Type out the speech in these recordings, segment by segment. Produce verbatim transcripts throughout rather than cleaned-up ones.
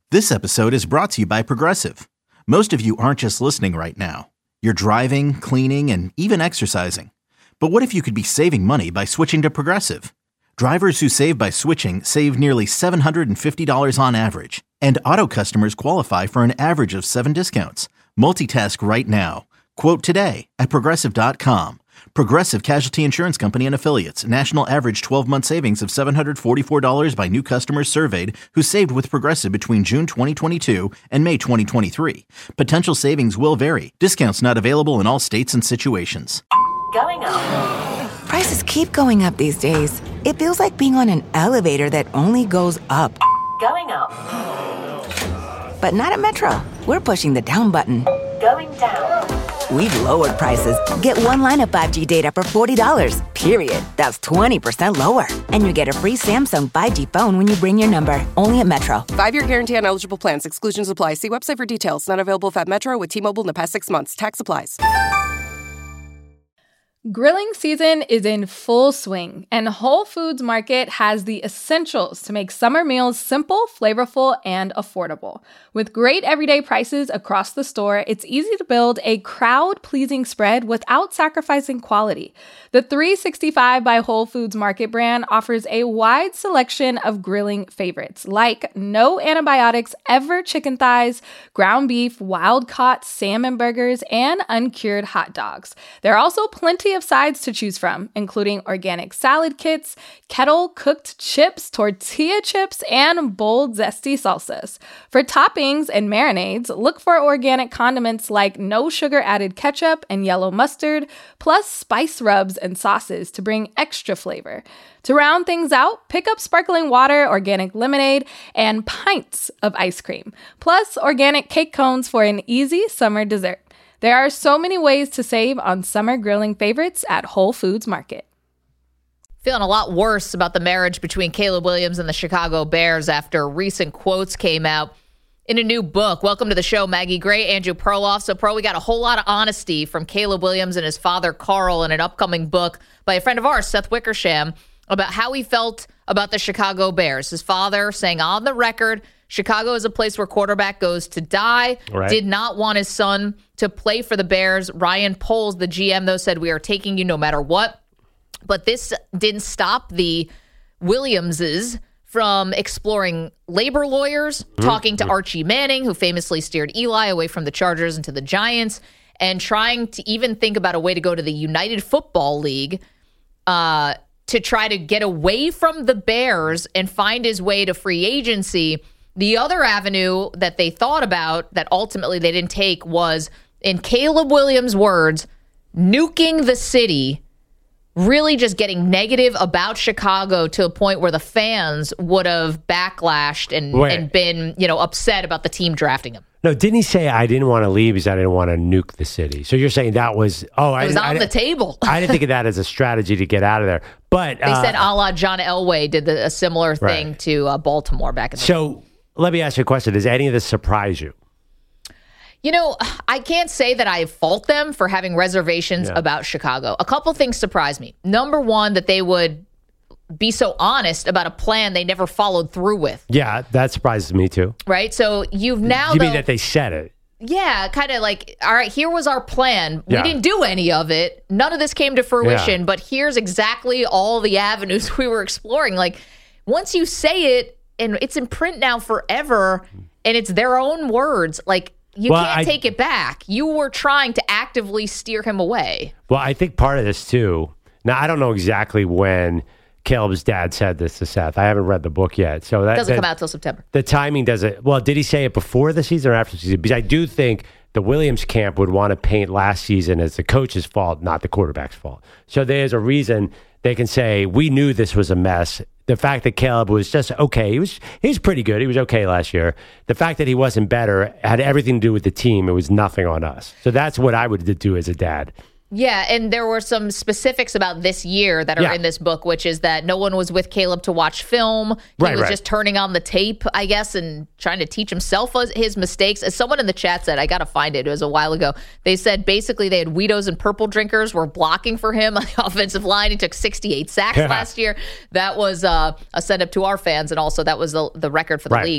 This episode is brought to you by Progressive. Most of you aren't just listening right now. You're driving, cleaning, and even exercising. But what if you could be saving money by switching to Progressive? Drivers who save by switching save nearly seven hundred fifty dollars on average. And auto customers qualify for an average of seven discounts. Multitask right now. Quote today at Progressive dot com. Progressive Casualty Insurance Company and Affiliates. National average twelve-month savings of seven hundred forty-four dollars by new customers surveyed who saved with Progressive between June twenty twenty-two and May twenty twenty-three. Potential savings will vary. Discounts not available in all states and situations. Going up. Prices keep going up these days. It feels like being on an elevator that only goes up. Going up. But not at Metro. We're pushing the down button. Going down. We've lowered prices. Get one line of five G data for forty dollars, period. That's twenty percent lower. And you get a free Samsung five G phone when you bring your number. Only at Metro. Five-year guarantee on eligible plans. Exclusions apply. See website for details. Not available at Metro with T-Mobile in the past six months. Tax applies. Grilling season is in full swing, and Whole Foods Market has the essentials to make summer meals simple, flavorful, and affordable. With great everyday prices across the store, it's easy to build a crowd-pleasing spread without sacrificing quality. The three sixty-five by Whole Foods Market brand offers a wide selection of grilling favorites, like no antibiotics ever chicken thighs, ground beef, wild-caught salmon burgers, and uncured hot dogs. There are also plenty of sides to choose from, including organic salad kits, kettle-cooked chips, tortilla chips, and bold, zesty salsas. For toppings and marinades, look for organic condiments like no-sugar-added ketchup and yellow mustard, plus spice rubs and sauces to bring extra flavor. To round things out, pick up sparkling water, organic lemonade, and pints of ice cream, plus organic cake cones for an easy summer dessert. There are so many ways to save on summer grilling favorites at Whole Foods Market. Feeling a lot worse about the marriage between Caleb Williams and the Chicago Bears after recent quotes came out in a new book. Welcome to the show, Maggie Gray, Andrew Perloff. So, Pro, we got a whole lot of honesty from Caleb Williams and his father, Carl, in an upcoming book by a friend of ours, Seth Wickersham, about how he felt about the Chicago Bears. His father saying on the record, Chicago is a place where quarterback goes to die. Right. Did not want his son to play for the Bears. Ryan Poles, the G M, though, said, we are taking you no matter what. But this didn't stop the Williamses from exploring labor lawyers, mm-hmm. talking to Archie Manning, who famously steered Eli away from the Chargers into the Giants, and trying to even think about a way to go to the United Football League uh, to try to get away from the Bears and find his way to free agency. The other avenue that they thought about that ultimately they didn't take was, in Caleb Williams' words, nuking the city, really just getting negative about Chicago to a point where the fans would have backlashed and, and been, you know, upset about the team drafting him. No, didn't he say I didn't want to leave because I didn't want to nuke the city? So you're saying that was, oh, it was I, on I, the table. I didn't think of that as a strategy to get out of there. But they uh, said a la John Elway did the, a similar thing right. to uh, Baltimore back in the So day. Let me ask you a question. Does any of this surprise you? You know, I can't say that I fault them for having reservations yeah. about Chicago. A couple things surprised me. Number one, that they would be so honest about a plan they never followed through with. Yeah, that surprises me too. Right? So you've now... You mean though, that they said it? Yeah, kind of like, all right, here was our plan. We yeah. didn't do any of it. None of this came to fruition, yeah. but here's exactly all the avenues we were exploring. Like, once you say it, and it's in print now forever, and it's their own words, like, you well, can't I, take it back. You were trying to actively steer him away. Well, I think part of this, too, now, I don't know exactly when Caleb's dad said this to Seth. I haven't read the book yet. So that doesn't that, come out till September. The timing doesn't... Well, did he say it before the season or after the season? Because I do think the Williams camp would want to paint last season as the coach's fault, not the quarterback's fault. So there's a reason they can say, we knew this was a mess. The fact that Caleb was just okay, he was he was pretty good. He was okay last year. The fact that he wasn't better had everything to do with the team. It was nothing on us. So that's what I would do as a dad. Yeah, and there were some specifics about this year that are yeah. in this book, which is that no one was with Caleb to watch film. He right, was right. just turning on the tape, I guess, and trying to teach himself his mistakes. As someone in the chat said, I got to find it. It was a while ago. They said basically they had Weedos and purple drinkers were blocking for him on the offensive line. He took sixty-eight sacks yeah. last year. That was uh, a send up to our fans, and also that was the, the record for the right. league.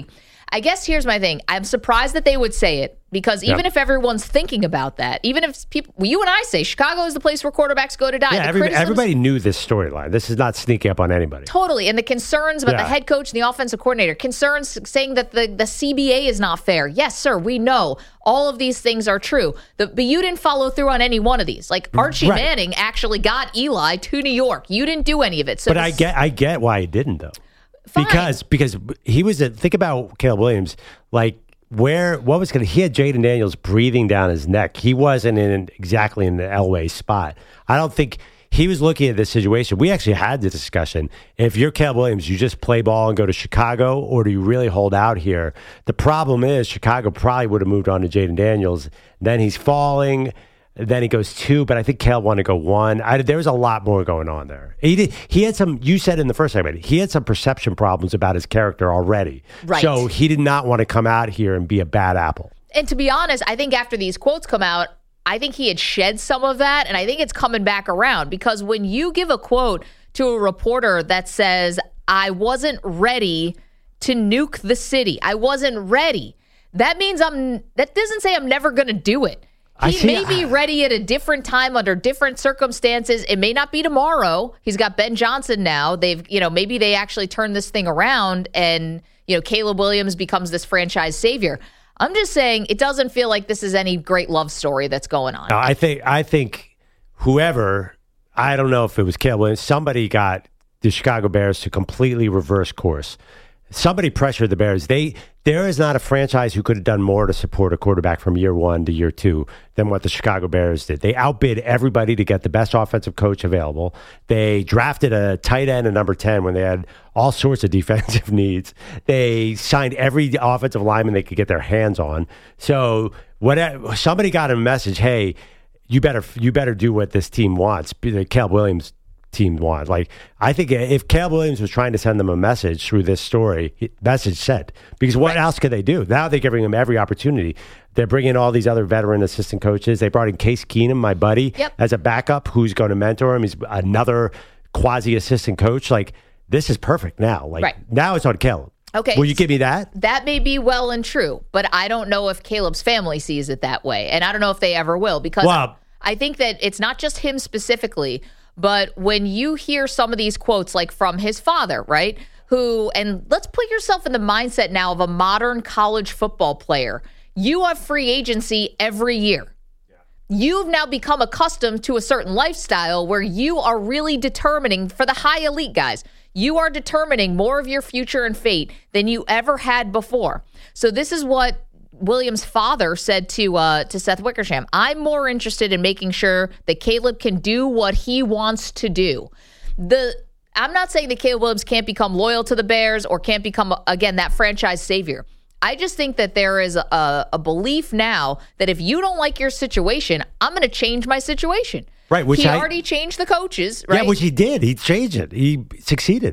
I guess here's my thing. I'm surprised that they would say it because even Yep. if everyone's thinking about that, even if people, well, you and I say Chicago is the place where quarterbacks go to die. Yeah, The every, criticisms- everybody knew this storyline. This is not sneaking up on anybody. Totally. And the concerns about Yeah. the head coach and the offensive coordinator, concerns saying that the, the C B A is not fair. Yes, sir, we know. All of these things are true. The, but you didn't follow through on any one of these. Like Archie Right. Manning actually got Eli to New York. You didn't do any of it. So But I this- get I get why he didn't, though. Fine. Because because he was a, think about Caleb Williams, like where what was going to he had Jaden Daniels breathing down his neck. He wasn't in exactly in the Elway spot. I don't think he was looking at this situation. We actually had this discussion. If you're Caleb Williams, you just play ball and go to Chicago, or do you really hold out here? The problem is Chicago probably would have moved on to Jaden Daniels. Then he's falling. Then he goes two, but I think Caleb wanted to go one. I, there was a lot more going on there. He did. He had some. You said in the first segment, he had some perception problems about his character already. Right. So he did not want to come out here and be a bad apple. And to be honest, I think after these quotes come out, I think he had shed some of that, and I think it's coming back around because when you give a quote to a reporter that says, I wasn't ready to nuke the city, I wasn't ready, that means I'm, that doesn't say I'm never going to do it. I He see- may be ready at a different time under different circumstances. It may not be tomorrow. He's got Ben Johnson now. They've, you know, maybe they actually turn this thing around and, you know, Caleb Williams becomes this franchise savior. I'm just saying it doesn't feel like this is any great love story that's going on. No, I think I think whoever, I don't know if it was Caleb Williams, somebody got the Chicago Bears to completely reverse course. Somebody pressured the Bears. They there is not a franchise who could have done more to support a quarterback from year one to year two than what the Chicago Bears did. They outbid everybody to get the best offensive coach available. They drafted a tight end at number ten when they had all sorts of defensive needs. They signed every offensive lineman they could get their hands on. So what? Somebody got a message, hey, you better you better do what this team wants. The Caleb Williams team wants. Like, I think if Caleb Williams was trying to send them a message through this story, message sent. Because what Right. else could they do? Now they're giving him every opportunity. They're bringing all these other veteran assistant coaches. They brought in Case Keenum, my buddy, Yep. as a backup who's going to mentor him. He's another quasi assistant coach. Like, this is perfect now. Like, Right. now it's on Caleb. Okay. Will you give me that? That may be well and true, but I don't know if Caleb's family sees it that way. And I don't know if they ever will because Well- I think that it's not just him specifically, but when you hear some of these quotes, like from his father, right? Who, and let's put yourself in the mindset now of a modern college football player. You have free agency every year. You've now become accustomed to a certain lifestyle where you are really determining, for the high elite guys, you are determining more of your future and fate than you ever had before. So this is what Williams' father said to uh, to Seth Wickersham. I'm more interested in making sure that Caleb can do what he wants to do. The I'm not saying that Caleb Williams can't become loyal to the Bears or can't become, again, that franchise savior. I just think that there is a, a belief now that if you don't like your situation, I'm going to change my situation. Right, which he I- already changed the coaches, right? Yeah, which he did. He changed it. He succeeded.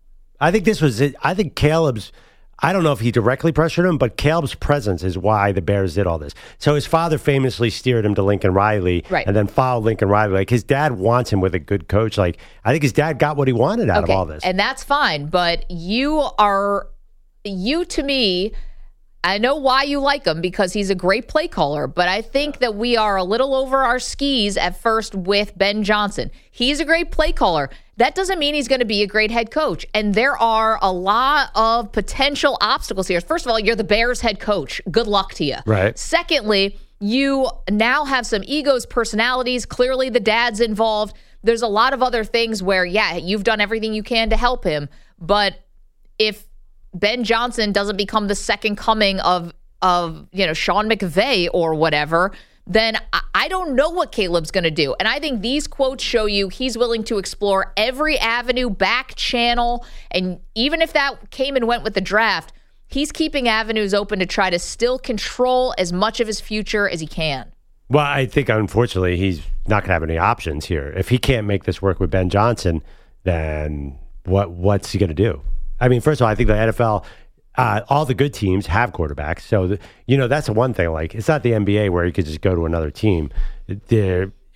I think this was it. I think Caleb's, I don't know if he directly pressured him, but Caleb's presence is why the Bears did all this. So his father famously steered him to Lincoln Riley Right. and then followed Lincoln Riley. Like, his dad wants him with a good coach. Like, I think his dad got what he wanted out Okay, of all this. and that's fine. But you are, you to me, I know why you like him because he's a great play caller, but I think that we are a little over our skis at first with Ben Johnson. He's a great play caller. That doesn't mean he's going to be a great head coach. And there are a lot of potential obstacles here. First of all, you're the Bears head coach. Good luck to you. Right. Secondly, you now have some egos, personalities. Clearly, the dad's involved. There's a lot of other things where, yeah, you've done everything you can to help him. But if Ben Johnson doesn't become the second coming of, of you know, Sean McVay or whatever, then I, I don't know what Caleb's going to do. And I think these quotes show you he's willing to explore every avenue, back channel. And even if that came and went with the draft, he's keeping avenues open to try to still control as much of his future as he can. Well, I think, unfortunately, he's not going to have any options here. If he can't make this work with Ben Johnson, then what? what's he going to do? I mean, first of all, I think the N F L, uh, all the good teams have quarterbacks. So, the, you know, that's the one thing. Like, it's not the N B A where you could just go to another team. There,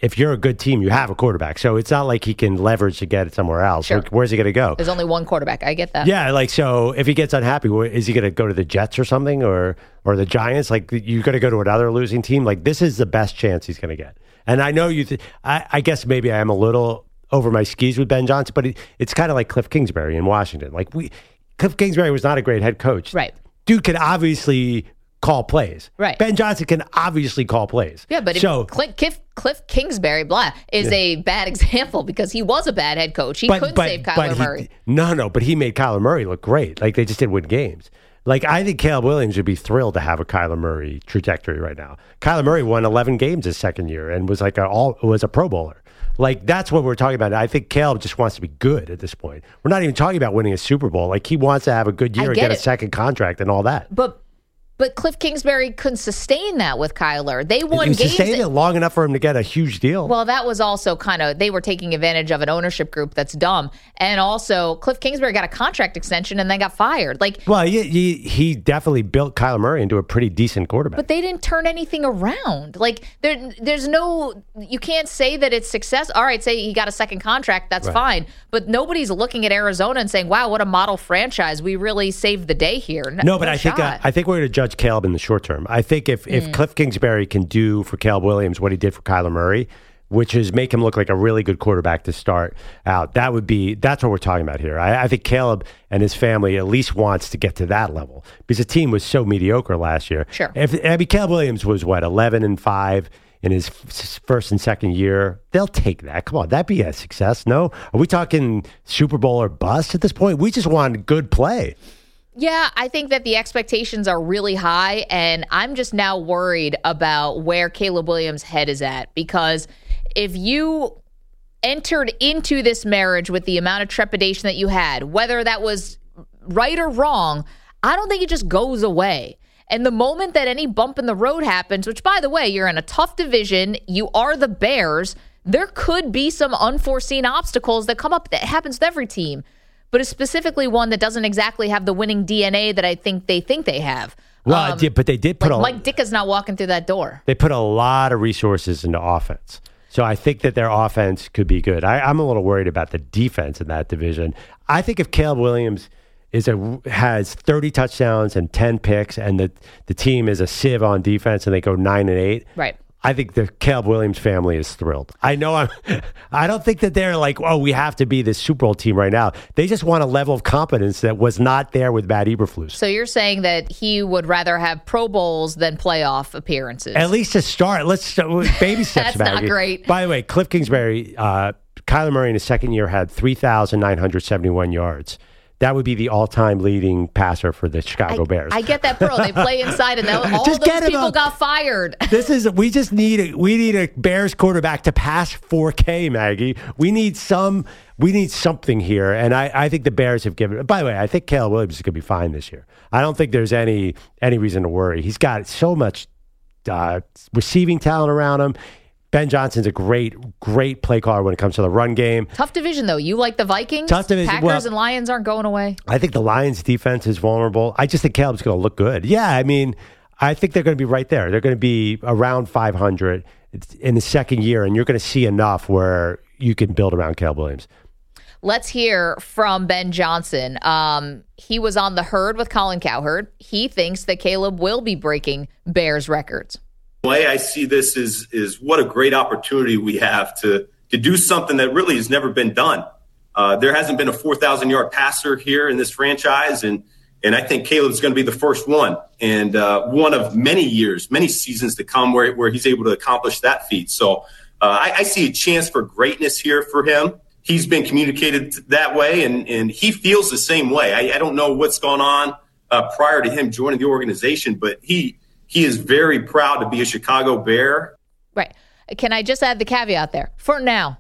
if you're a good team, you have a quarterback. So it's not like he can leverage to get it somewhere else. Sure. Like, where's he going to go? There's only one quarterback. I get that. Yeah, like, so if he gets unhappy, wh- is he going to go to the Jets or something, or or the Giants? Like, you're going to go to another losing team? Like, this is the best chance he's going to get. And I know you, th- I, I guess maybe I am a little over my skis with Ben Johnson, but it, it's kind of like Cliff Kingsbury in Washington. Like, we, Cliff Kingsbury was not a great head coach. Right. Dude can obviously call plays. Right. Ben Johnson can obviously call plays. Yeah, but so, if Cliff, Cliff, Cliff Kingsbury, blah, is yeah. a bad example because he was a bad head coach. He but, couldn't but, save Kyler but he, Murray. No, no, but he made Kyler Murray look great. Like, they just didn't win games. Like, I think Caleb Williams would be thrilled to have a Kyler Murray trajectory right now. Kyler Murray won eleven games his second year and was like a all was a Pro Bowler. Like, that's what we're talking about. I think Caleb just wants to be good at this point. We're not even talking about winning a Super Bowl. Like, he wants to have a good year and get it. a second contract and all that. But But Cliff Kingsbury couldn't sustain that with Kyler. They won he games. Sustained it long enough for him to get a huge deal. Well, that was also kind of, they were taking advantage of an ownership group that's dumb. And also, Cliff Kingsbury got a contract extension and then got fired. Like, well, he, he, he definitely built Kyler Murray into a pretty decent quarterback. But they didn't turn anything around. Like, there, there's no, you can't say that it's success. All right, say he got a second contract, that's right. fine. But nobody's looking at Arizona and saying, wow, what a model franchise. We really saved the day here. No, no but no I think uh, I think we're going to judge Caleb in the short term. I think if, if mm. Cliff Kingsbury can do for Caleb Williams what he did for Kyler Murray, which is make him look like a really good quarterback to start out, that would be, that's what we're talking about here. I, I think Caleb and his family at least wants to get to that level because the team was so mediocre last year. Sure. If, I mean, Caleb Williams was what, eleven and five in his f- first and second year. They'll take that. Come on, that'd be a success. No? Are we talking Super Bowl or bust at this point? We just want good play. Yeah, I think that the expectations are really high, and I'm just now worried about where Caleb Williams' head is at, because if you entered into this marriage with the amount of trepidation that you had, whether that was right or wrong, I don't think it just goes away. And the moment that any bump in the road happens, which, by the way, you're in a tough division, you are the Bears, there could be some unforeseen obstacles that come up. That happens with every team. But it's specifically one that doesn't exactly have the winning D N A that I think they think they have. Well, um, but they did put like a Mike Ditka's not walking through that door. They put a lot of resources into offense. So I think that their offense could be good. I, I'm a little worried about the defense in that division. I think if Caleb Williams is a has thirty touchdowns and ten picks, and the, the team is a sieve on defense and they go nine and eight, right? I think the Caleb Williams family is thrilled. I know I'm, I don't think that they're like, oh, we have to be this Super Bowl team right now. They just want a level of competence that was not there with Matt Eberflus. So you're saying that he would rather have Pro Bowls than playoff appearances? At least to start. Let's start with baby steps. That's Maggie. Not great. By the way, Cliff Kingsbury, uh, Kyler Murray in his second year had three thousand nine hundred seventy-one yards. That would be the all-time leading passer for the Chicago I, Bears. I get that, bro. They play inside, and all just those people got fired. This is we just need a, we need a Bears quarterback to pass four K, Maggie. We need some we need something here, and I, I think the Bears have given. By the way, I think Caleb Williams is going to be fine this year. I don't think there's any any reason to worry. He's got so much uh, receiving talent around him. Ben Johnson's a great, great play caller when it comes to the run game. Tough division, though. You like the Vikings? Tough division. Packers well, and Lions aren't going away. I think the Lions' defense is vulnerable. I just think Caleb's going to look good. Yeah, I mean, I think they're going to be right there. They're going to be around five hundred in the second year, and you're going to see enough where you can build around Caleb Williams. Let's hear from Ben Johnson. Um, he was on The Herd with Colin Cowherd. He thinks that Caleb will be breaking Bears records. The way I see this is is what a great opportunity we have to to do something that really has never been done. Uh, there hasn't been a four thousand yard passer here in this franchise, and and I think Caleb's going to be the first one, and uh, one of many years, many seasons to come where where he's able to accomplish that feat. So uh, I, I see a chance for greatness here for him. He's been communicated that way, and and he feels the same way. I, I don't know what's gone on uh, prior to him joining the organization, but he. He is very proud to be a Chicago Bear. Right. Can I just add the caveat there? For now.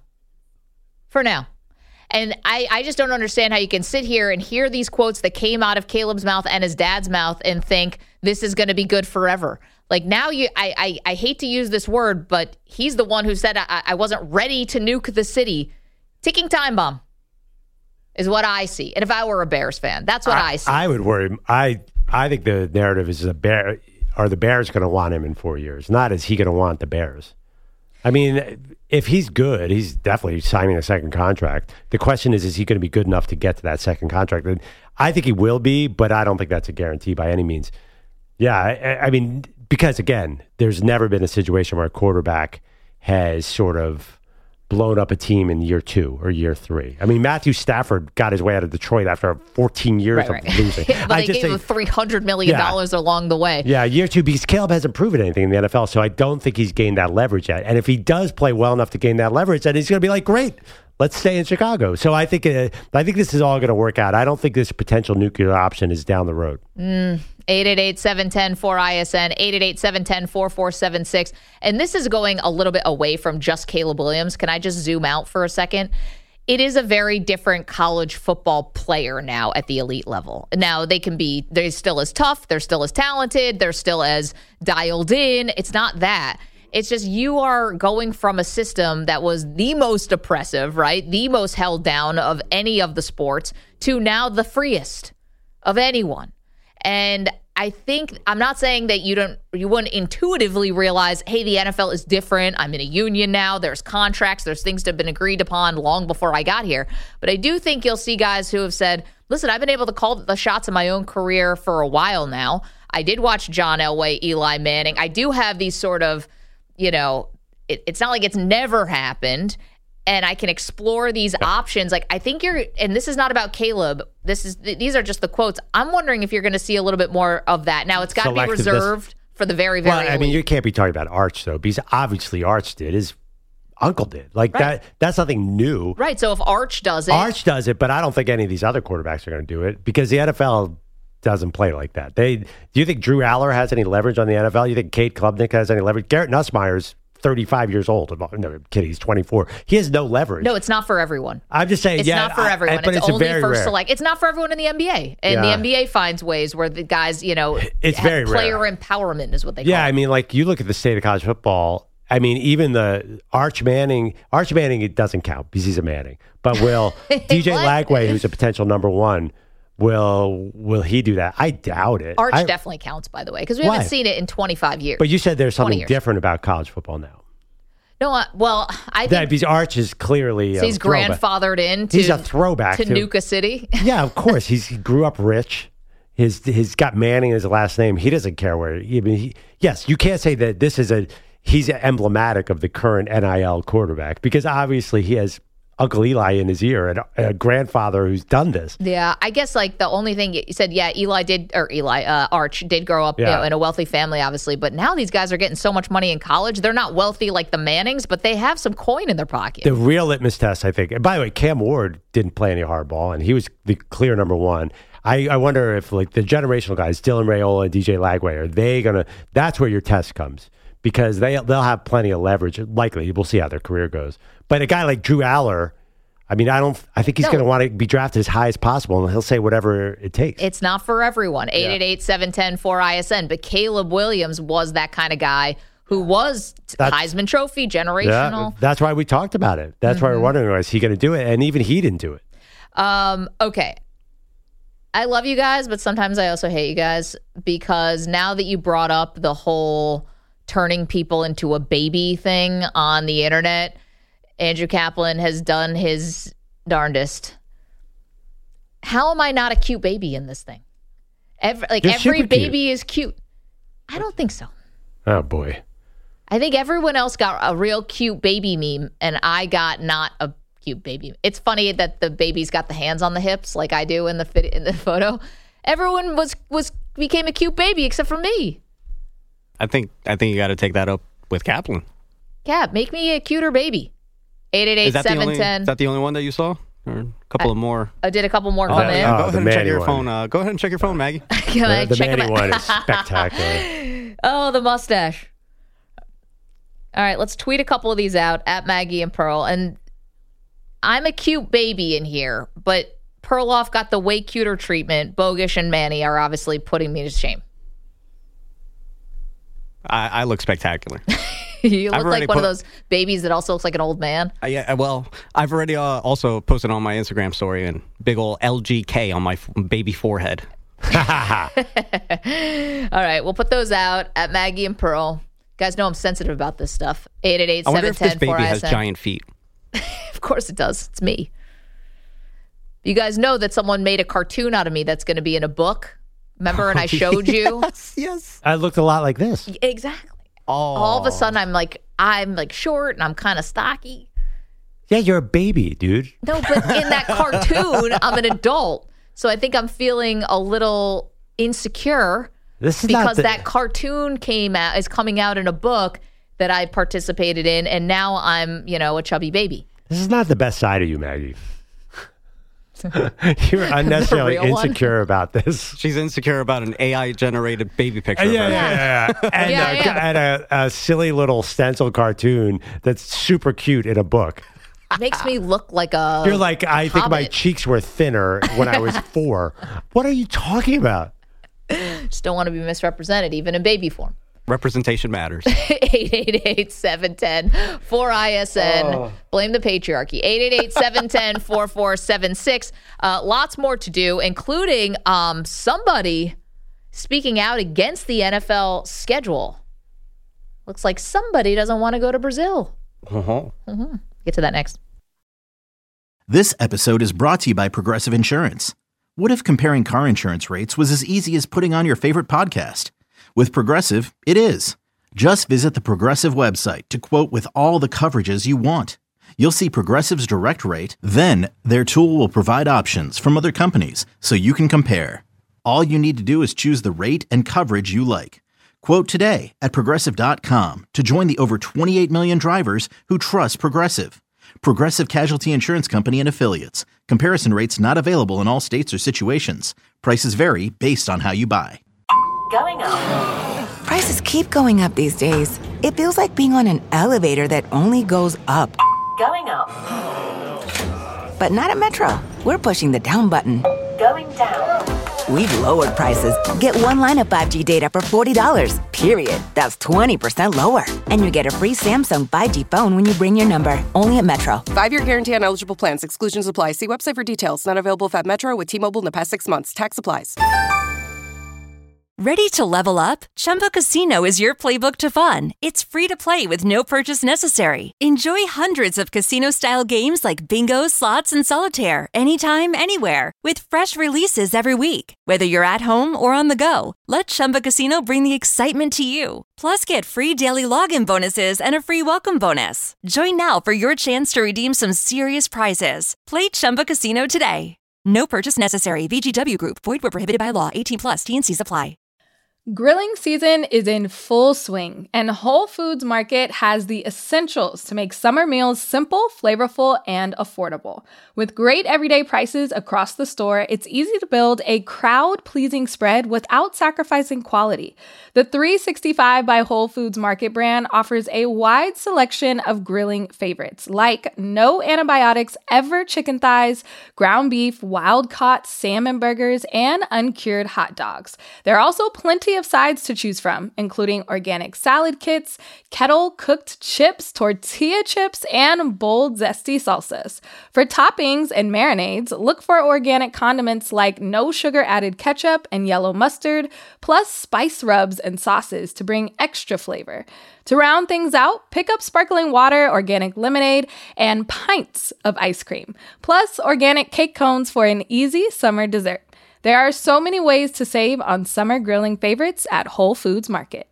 For now. And I, I just don't understand how you can sit here and hear these quotes that came out of Caleb's mouth and his dad's mouth and think this is going to be good forever. Like now, you, I, I, I hate to use this word, but he's the one who said I, I wasn't ready to nuke the city. Ticking time bomb is what I see. And if I were a Bears fan, that's what I, I see. I would worry. I, I think the narrative is a Bear. Are the Bears going to want him in four years? Not is he going to want the Bears? I mean, if he's good, he's definitely signing a second contract. The question is, is he going to be good enough to get to that second contract? And I think he will be, but I don't think that's a guarantee by any means. Yeah, I, I mean, because again, there's never been a situation where a quarterback has sort of blown up a team in year two or year three. I mean, Matthew Stafford got his way out of Detroit after fourteen years right, of right. losing. but I they just gave him think, three hundred million dollars yeah. along the way. Yeah, year two, because Caleb hasn't proven anything in the N F L, so I don't think he's gained that leverage yet. And if he does play well enough to gain that leverage, then he's going to be like, great, let's stay in Chicago. So I think uh, I think this is all going to work out. I don't think this potential nuclear option is down the road. Mm. eight eight eight, seven one zero, four I S N, eight eight eight, seven one zero, four four seven six. And this is going a little bit away from just Caleb Williams. Can I just zoom out for a second? It is a very different college football player now at the elite level. Now, they can be, they're still as tough, they're still as talented, they're still as dialed in. It's not that. It's just you are going from a system that was the most oppressive, right? The most held down of any of the sports to now the freest of anyone. And I think, I'm not saying that you don't, you wouldn't intuitively realize, hey, the N F L is different. I'm in a union now. There's contracts. There's things that have been agreed upon long before I got here. But I do think you'll see guys who have said, listen, I've been able to call the shots in my own career for a while now. I did watch John Elway, Eli Manning. I do have these sort of, you know, it, it's not like it's never happened. And I can explore these options. Like, I think you're, and this is not about Caleb. This is, these are just the quotes. I'm wondering if you're going to see a little bit more of that. Now, it's got to be reserved for the very, very Well, I mean, you can't be talking about Arch, though, because obviously Arch did. His uncle did. Like, right. that. that's nothing new. Right. So if Arch does it. Arch does it, but I don't think any of these other quarterbacks are going to do it because the N F L doesn't play like that. They. Do you think Drew Aller has any leverage on the N F L? You think Cade Klubnik has any leverage? Garrett Nussmeier's thirty-five years old. No, I'm kidding. He's twenty-four. He has no leverage. No, it's not for everyone. I'm just saying, it's yeah. not for everyone. I, but it's, it's only very for rare. select. It's not for everyone in the N B A. And yeah. the N B A finds ways where the guys, you know, it's very player rare. empowerment is what they call yeah, it. I mean, like, you look at the state of college football. I mean, even the Arch Manning, Arch Manning, it doesn't count because he's a Manning. But will D J Lagway, who's a potential number one, will will he do that? I doubt it. Arch I, definitely counts, by the way, because we why? haven't seen it in twenty-five years. But you said there's something different about college football now. No, uh, well, I think that because Arch is clearly so he's grandfathered in. To, he's a throwback to, to Nuka City. Yeah, of course. He's he grew up rich. His he's got Manning as his last name. He doesn't care where. I mean, he, yes, you can't say that this is a he's emblematic of the current N I L quarterback because obviously he has Uncle Eli in his ear and a grandfather who's done this. Yeah, I guess like the only thing you said, yeah, Eli did, or Eli, uh, Arch did grow up yeah. you know, in a wealthy family, obviously, but now these guys are getting so much money in college. They're not wealthy like the Mannings, but they have some coin in their pocket. The real litmus test, I think, and by the way, Cam Ward didn't play any hardball, and he was the clear number one. I, I wonder if like the generational guys, Dylan Raiola and D J Lagway, are they going to, that's where your test comes. Because they, they'll have plenty of leverage, likely. We'll see how their career goes. But a guy like Drew Aller, I mean, I don't. I think he's no. going to want to be drafted as high as possible, and he'll say whatever it takes. It's not for everyone. eight eight eight, seven one zero, four I S N. But Caleb Williams was that kind of guy who was that's, Heisman Trophy, generational. Yeah, that's why we talked about it. That's mm-hmm. why we're wondering, is he going to do it? And even he didn't do it. Um. Okay. I love you guys, but sometimes I also hate you guys because now that you brought up the whole turning people into a baby thing on the internet, Andrew Kaplan has done his darndest. How am I not a cute baby in this thing? Every, like You're every baby cute. is cute. I don't think so. Oh boy. I think everyone else got a real cute baby meme, and I got not a cute baby. It's funny that the baby's got the hands on the hips like I do in the fit, in the photo. Everyone was was became a cute baby except for me. I think I think you got to take that up with Kaplan. Cap, make me a cuter baby. eight eight eight, seven one zero. Is that the only one that you saw? Or a couple I, of more? I did a couple more oh, come in. Yeah, oh, go ahead and check your one. phone. Uh, go ahead and check your phone, Maggie. Can I the check Manny him one is spectacular. Oh, the mustache. All right, let's tweet a couple of these out at Maggie and Pearl. And I'm a cute baby in here, but Perloff got the way cuter treatment. Bogish and Manny are obviously putting me to shame. I, I look spectacular. You look like one put, of those babies that also looks like an old man. Uh, yeah, well, I've already uh, also posted on my Instagram story and big old L G K on my f- baby forehead. All right, we'll put those out at Maggie and Pearl. guys know I'm sensitive about this stuff. eight eight eight, I wonder seven if one zero, this baby four I S has N. giant feet. Of course it does. It's me. You guys know that someone made a cartoon out of me that's going to be in a book. Remember, and I showed you? Yes, yes. I looked a lot like this. Exactly. Oh. All of a sudden, I'm like, I'm like short and I'm kind of stocky. Yeah, you're a baby, dude. No, but in that cartoon, I'm an adult. So I think I'm feeling a little insecure This is because not the, that cartoon came out is coming out in a book that I participated in, and now I'm, you know, a chubby baby. This is not the best side of you, Maggie. You're unnecessarily real one? insecure about this. She's insecure about an A I-generated baby picture. Yeah, of yeah, her. yeah, yeah. And, Yeah, uh, yeah. and a, a silly little stencil cartoon that's super cute in a book. It makes me look like a. You're like, I think my hobbit. cheeks were thinner when I was four. What are you talking about? Just don't want to be misrepresented, even in baby form. Representation matters. eight eight eight, seven one zero, four I S N. Oh. Blame the patriarchy. eight eight eight, seven one zero, four four seven six. Uh, lots more to do, including um, somebody speaking out against the N F L schedule. Looks like somebody doesn't want to go to Brazil. Uh-huh. Mm-hmm. Get to that next. This episode is brought to you by Progressive Insurance. What if comparing car insurance rates was as easy as putting on your favorite podcast? With Progressive, it is. Just visit the Progressive website to quote with all the coverages you want. You'll see Progressive's direct rate, then their tool will provide options from other companies so you can compare. All you need to do is choose the rate and coverage you like. Quote today at Progressive dot com to join the over twenty-eight million drivers who trust Progressive. Progressive Casualty Insurance Company and Affiliates. Comparison rates not available in all states or situations. Prices vary based on how you buy. Going up. Prices keep going up these days. It feels like being on an elevator that only goes up. Going up. But not at Metro. We're pushing the down button. Going down. We've lowered prices. Get one line of five G data for forty dollars, period. That's twenty percent lower. And you get a free Samsung five G phone when you bring your number. Only at Metro. Five-year guarantee on eligible plans. Exclusions apply. See website for details. Not available if at Metro with T-Mobile in the past six months. Tax applies. Ready to level up? Chumba Casino is your playbook to fun. It's free to play with no purchase necessary. Enjoy hundreds of casino-style games like bingo, slots, and solitaire anytime, anywhere. With fresh releases every week. Whether you're at home or on the go, let Chumba Casino bring the excitement to you. Plus, get free daily login bonuses and a free welcome bonus. Join now for your chance to redeem some serious prizes. Play Chumba Casino today. No purchase necessary. V G W Group. Void where prohibited by law. eighteen plus. T and C's apply. Grilling season is in full swing, and Whole Foods Market has the essentials to make summer meals simple, flavorful, and affordable. With great everyday prices across the store, it's easy to build a crowd-pleasing spread without sacrificing quality. The three sixty-five by Whole Foods Market brand offers a wide selection of grilling favorites, like no antibiotics ever chicken thighs, ground beef, wild-caught salmon burgers, and uncured hot dogs. There are also plenty of sides to choose from, including organic salad kits, kettle cooked chips, tortilla chips, and bold zesty salsas. For toppings and marinades, look for organic condiments like no sugar added ketchup and yellow mustard, plus spice rubs and sauces to bring extra flavor. To round things out, pick up sparkling water, organic lemonade, and pints of ice cream, plus organic cake cones for an easy summer dessert. There are so many ways to save on summer grilling favorites at Whole Foods Market.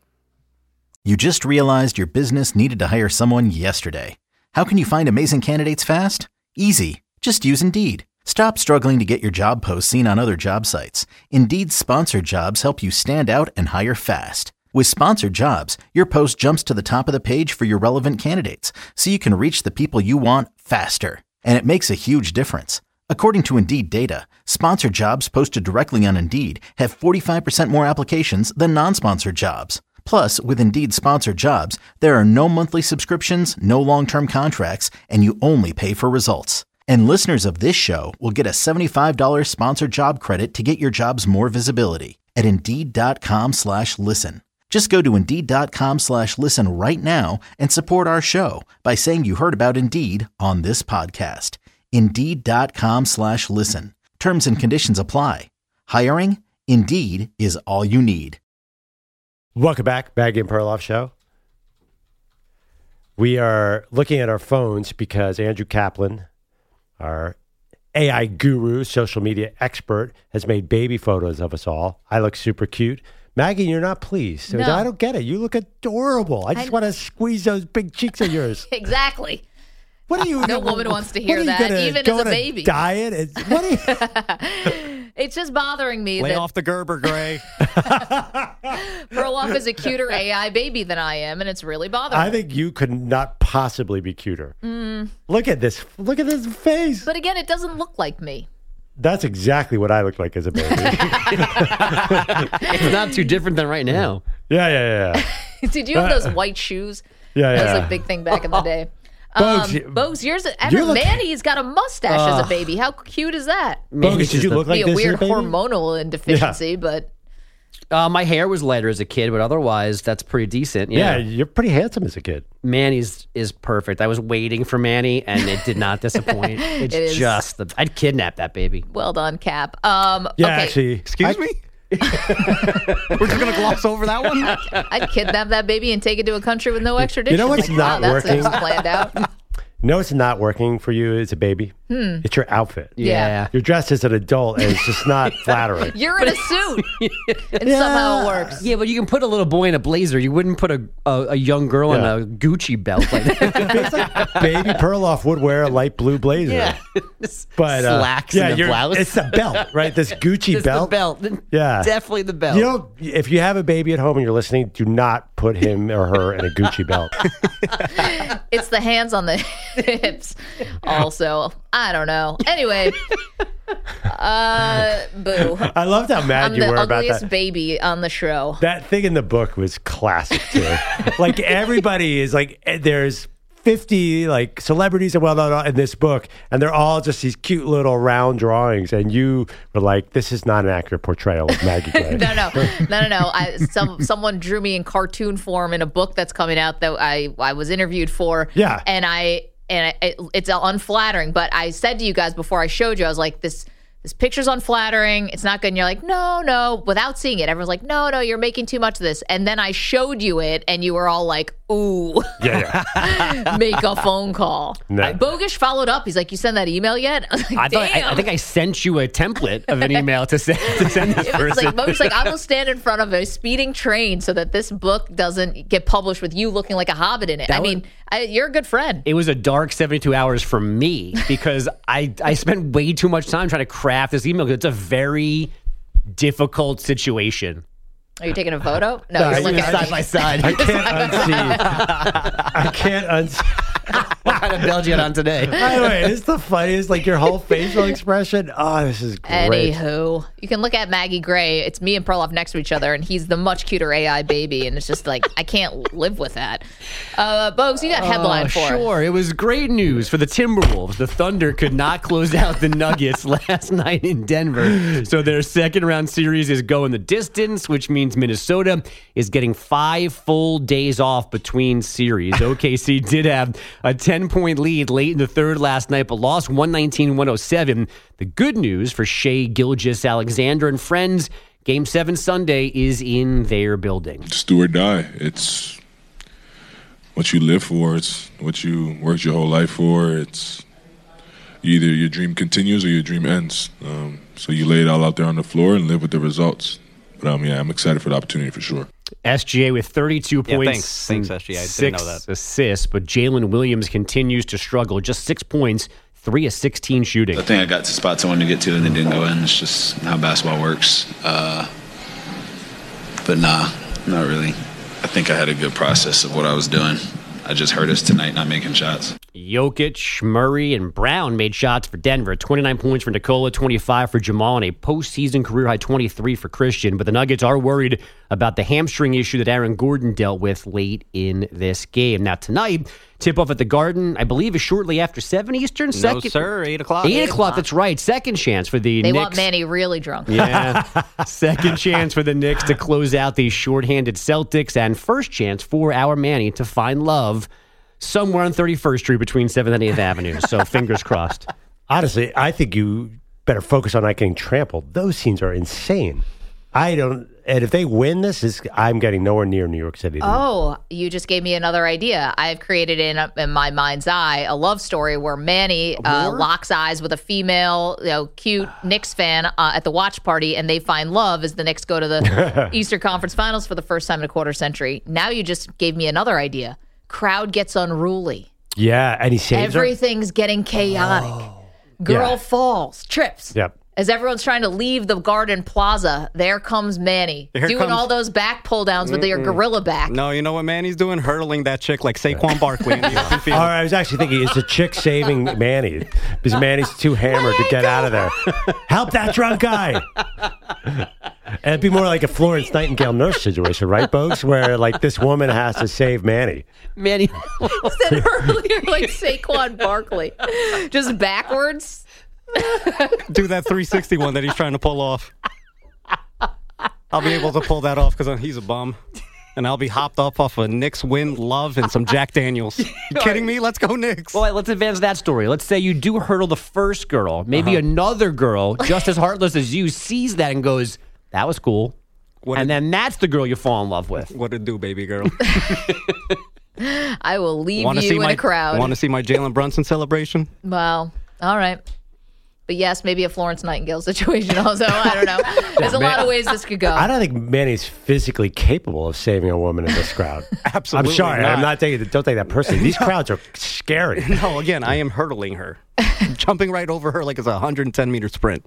You just realized your business needed to hire someone yesterday. How can you find amazing candidates fast? Easy. Just use Indeed. Stop struggling to get your job posts seen on other job sites. Indeed's sponsored jobs help you stand out and hire fast. With sponsored jobs, your post jumps to the top of the page for your relevant candidates, so you can reach the people you want faster. And it makes a huge difference. According to Indeed data, sponsored jobs posted directly on Indeed have forty-five percent more applications than non-sponsored jobs. Plus, with Indeed sponsored jobs, there are no monthly subscriptions, no long-term contracts, and you only pay for results. And listeners of this show will get a seventy-five dollars sponsored job credit to get your jobs more visibility at Indeed.com slash listen. Just go to Indeed.com slash listen right now and support our show by saying you heard about Indeed on this podcast. Indeed.com slash listen. Terms and conditions apply. Hiring? Indeed is all you need. Welcome back, Maggie and Perloff Show. We are looking at our phones because Andrew Kaplan, our A I guru, social media expert, has made baby photos of us all. I look super cute. Maggie, you're not pleased. No. I don't get it. You look adorable. I just I- want to squeeze those big cheeks of yours. Exactly. What are you? No woman wants to hear what are you that, gonna even go as a on baby. Diet? It's, what are you? It's just bothering me Lay that off the Gerber, Gray. Perloff is a cuter A I baby than I am, and it's really bothering I me. think you could not possibly be cuter. Mm. Look at this. Look at this face. But again, it doesn't look like me. That's exactly what I looked like as a baby. It's not too different than right now. Yeah, yeah, yeah. Did you have those white shoes? Yeah, That yeah. was a big thing back in the day. Bogues, Um, you- Bogues, yours. you Evan look- Manny's got a mustache as a baby. How cute is that? Bogus, did you look like Be a this as weird a baby? hormonal deficiency, but Uh, my hair was lighter as a kid, but otherwise, that's pretty decent. Yeah, Yeah, you're pretty handsome as a kid. Manny's is perfect. I was waiting for Manny, and it did not disappoint. It's It is. just the, I'd kidnap that baby. well done, Cap. Um, Yeah, okay. actually. Excuse I- me? We're just going to gloss over that one? I'd kidnap that baby and take it to a country with no extradition. You know what's Like, not wow, that's working? planned out. No, it's not working for you as a baby. Hmm. It's your outfit. Yeah. You're dressed as an adult, and it's just not flattering. You're in a suit, and somehow it works. Yeah, but you can put a little boy in a blazer. You wouldn't put a a, a young girl Yeah. in a Gucci belt like that. Baby Perloff would wear a light blue blazer. yeah, But uh, slacks yeah, and a you're- blouse. It's the belt, right? This Gucci It's belt. the belt. Yeah. Definitely the belt. You know, if you have a baby at home and you're listening, do not put him or her in a Gucci belt. It's the hands on the hips. Also, I don't know. Anyway, uh, boo. I loved how mad I'm you the were about ugliest that. baby on the show. That thing in the book was classic too. Like everybody is like, eh, there's fifty like celebrities and well known in this book, and they're all just these cute little round drawings, and you were like, this is not an accurate portrayal of Maggie Gray. No, no, no, no, no. I, some someone drew me in cartoon form in a book that's coming out that I I was interviewed for. Yeah. and I and I, it, it's unflattering. But I said to you guys before I showed you, I was like, this. This picture's unflattering. It's not good. And you're like, no, no. Without seeing it, everyone's like, no, no, you're making too much of this. And then I showed you it, and you were all like, ooh, Yeah, yeah. make a phone call. No. I- Bogish followed up. He's like, you send that email yet? I was like, I thought I, damn. I think I sent you a template of an email to send to send this It was person. like, Bogish like, I will stand in front of a speeding train so that this book doesn't get published with you looking like a hobbit in it. That I mean, was- I, you're a good friend. It was a dark seventy-two hours for me because I, I spent way too much time trying to craft this email because it's a very difficult situation. Are you taking a photo? No, No, you're I- looking I- Side by side. I can't unsee. I can't unsee. What kind of belt you got on today? By the way, it's the funniest. Like your whole facial expression. Oh, this is great. Anywho, you can look at Maggie Gray. It's me and Perloff next to each other, and he's the much cuter A I baby. And it's just like, I can't live with that. Uh, Bogues, you got headline Oh, for us. Sure. It was great news for the Timberwolves. The Thunder could not close out the Nuggets last night in Denver. So their second round series is going the distance, which means Minnesota is getting five full days off between series. O K C did have a ten-point lead late in the third last night, but lost one nineteen one oh seven. The good news for Shea Gilgeous-Alexander and friends, Game seven Sunday is in their building. It's do or die. It's what you live for. It's what you worked your whole life for. It's either your dream continues or your dream ends. Um, so you lay it all out there on the floor and live with the results. But um, yeah, I'm excited for the opportunity for sure. S G A with thirty-two Yeah, points. thanks. Thanks, and S G A. I didn't six know that. assists, but Jalen Williams continues to struggle. Just six points, three of sixteen shooting. I think I got to spots I wanted to get to and it didn't go in. It's just how basketball works. Uh, but nah, not really. I think I had a good process of what I was doing. I just hurt us tonight not making shots. Jokic, Murray, and Brown made shots for Denver. twenty-nine points for Nikola, twenty-five for Jamal, and a postseason career-high twenty-three for Christian. But the Nuggets are worried about the hamstring issue that Aaron Gordon dealt with late in this game. Now, tonight, tip-off at the Garden, I believe, is shortly after seven Eastern. No, Second, sir. eight o'clock. eight o'clock, that's right. Second chance for the They Knicks. want Manny really drunk. Yeah. Second chance for the Knicks to close out the shorthanded Celtics, and first chance for our Manny to find love somewhere on thirty-first Street between seventh and eighth Avenue. So fingers crossed. Honestly, I think you better focus on not getting trampled. Those scenes are insane. I don't. And if they win this, is I'm getting nowhere near New York City. Oh, you just gave me another idea. I've created in in my mind's eye a love story where Manny uh, locks eyes with a female, you know, cute Knicks fan uh, at the watch party, and they find love as the Knicks go to the Eastern Conference Finals for the first time in a quarter century. Now you just gave me another idea. Crowd gets unruly. Yeah, and he saves Everything's her? getting chaotic. Oh. Girl Yeah. falls, trips. Yep. As everyone's trying to leave the Garden Plaza, there comes Manny Here doing comes- all those back pull downs with your Mm-mm. gorilla back. No, you know what Manny's doing? Hurdling that chick like Saquon Barkley in the open Or field. I was actually thinking, is the chick saving Manny? Because Manny's too hammered to get out of there. Help that drunk guy. And it'd be more like a Florence Nightingale nurse situation, right, Bogues? Where like this woman has to save Manny. Manny. said earlier like Saquon Barkley. Just backwards. Do that three sixty one that he's trying to pull off. I'll be able to pull that off because he's a bum. And I'll be hopped up off a Knicks win, love, and some Jack Daniels. You kidding me? Let's go Knicks. Well, let's advance that story. Let's say you do hurdle the first girl. Maybe another girl, just as heartless as you, sees that and goes, that was cool. What and did- then that's the girl you fall in love with. What it do, baby girl? I will leave Wanna you see in my, a crowd. Want to see my Jalen Brunson celebration? Well, all right. But yes, maybe a Florence Nightingale situation also. I don't know. There's a lot of ways this could go. I don't think Manny's physically capable of saving a woman in this crowd. Absolutely I'm sorry. not. I'm not taking. Don't take that personally. These crowds are scary. No, again, I am hurdling her. Jumping right over her like it's a one hundred ten meter sprint.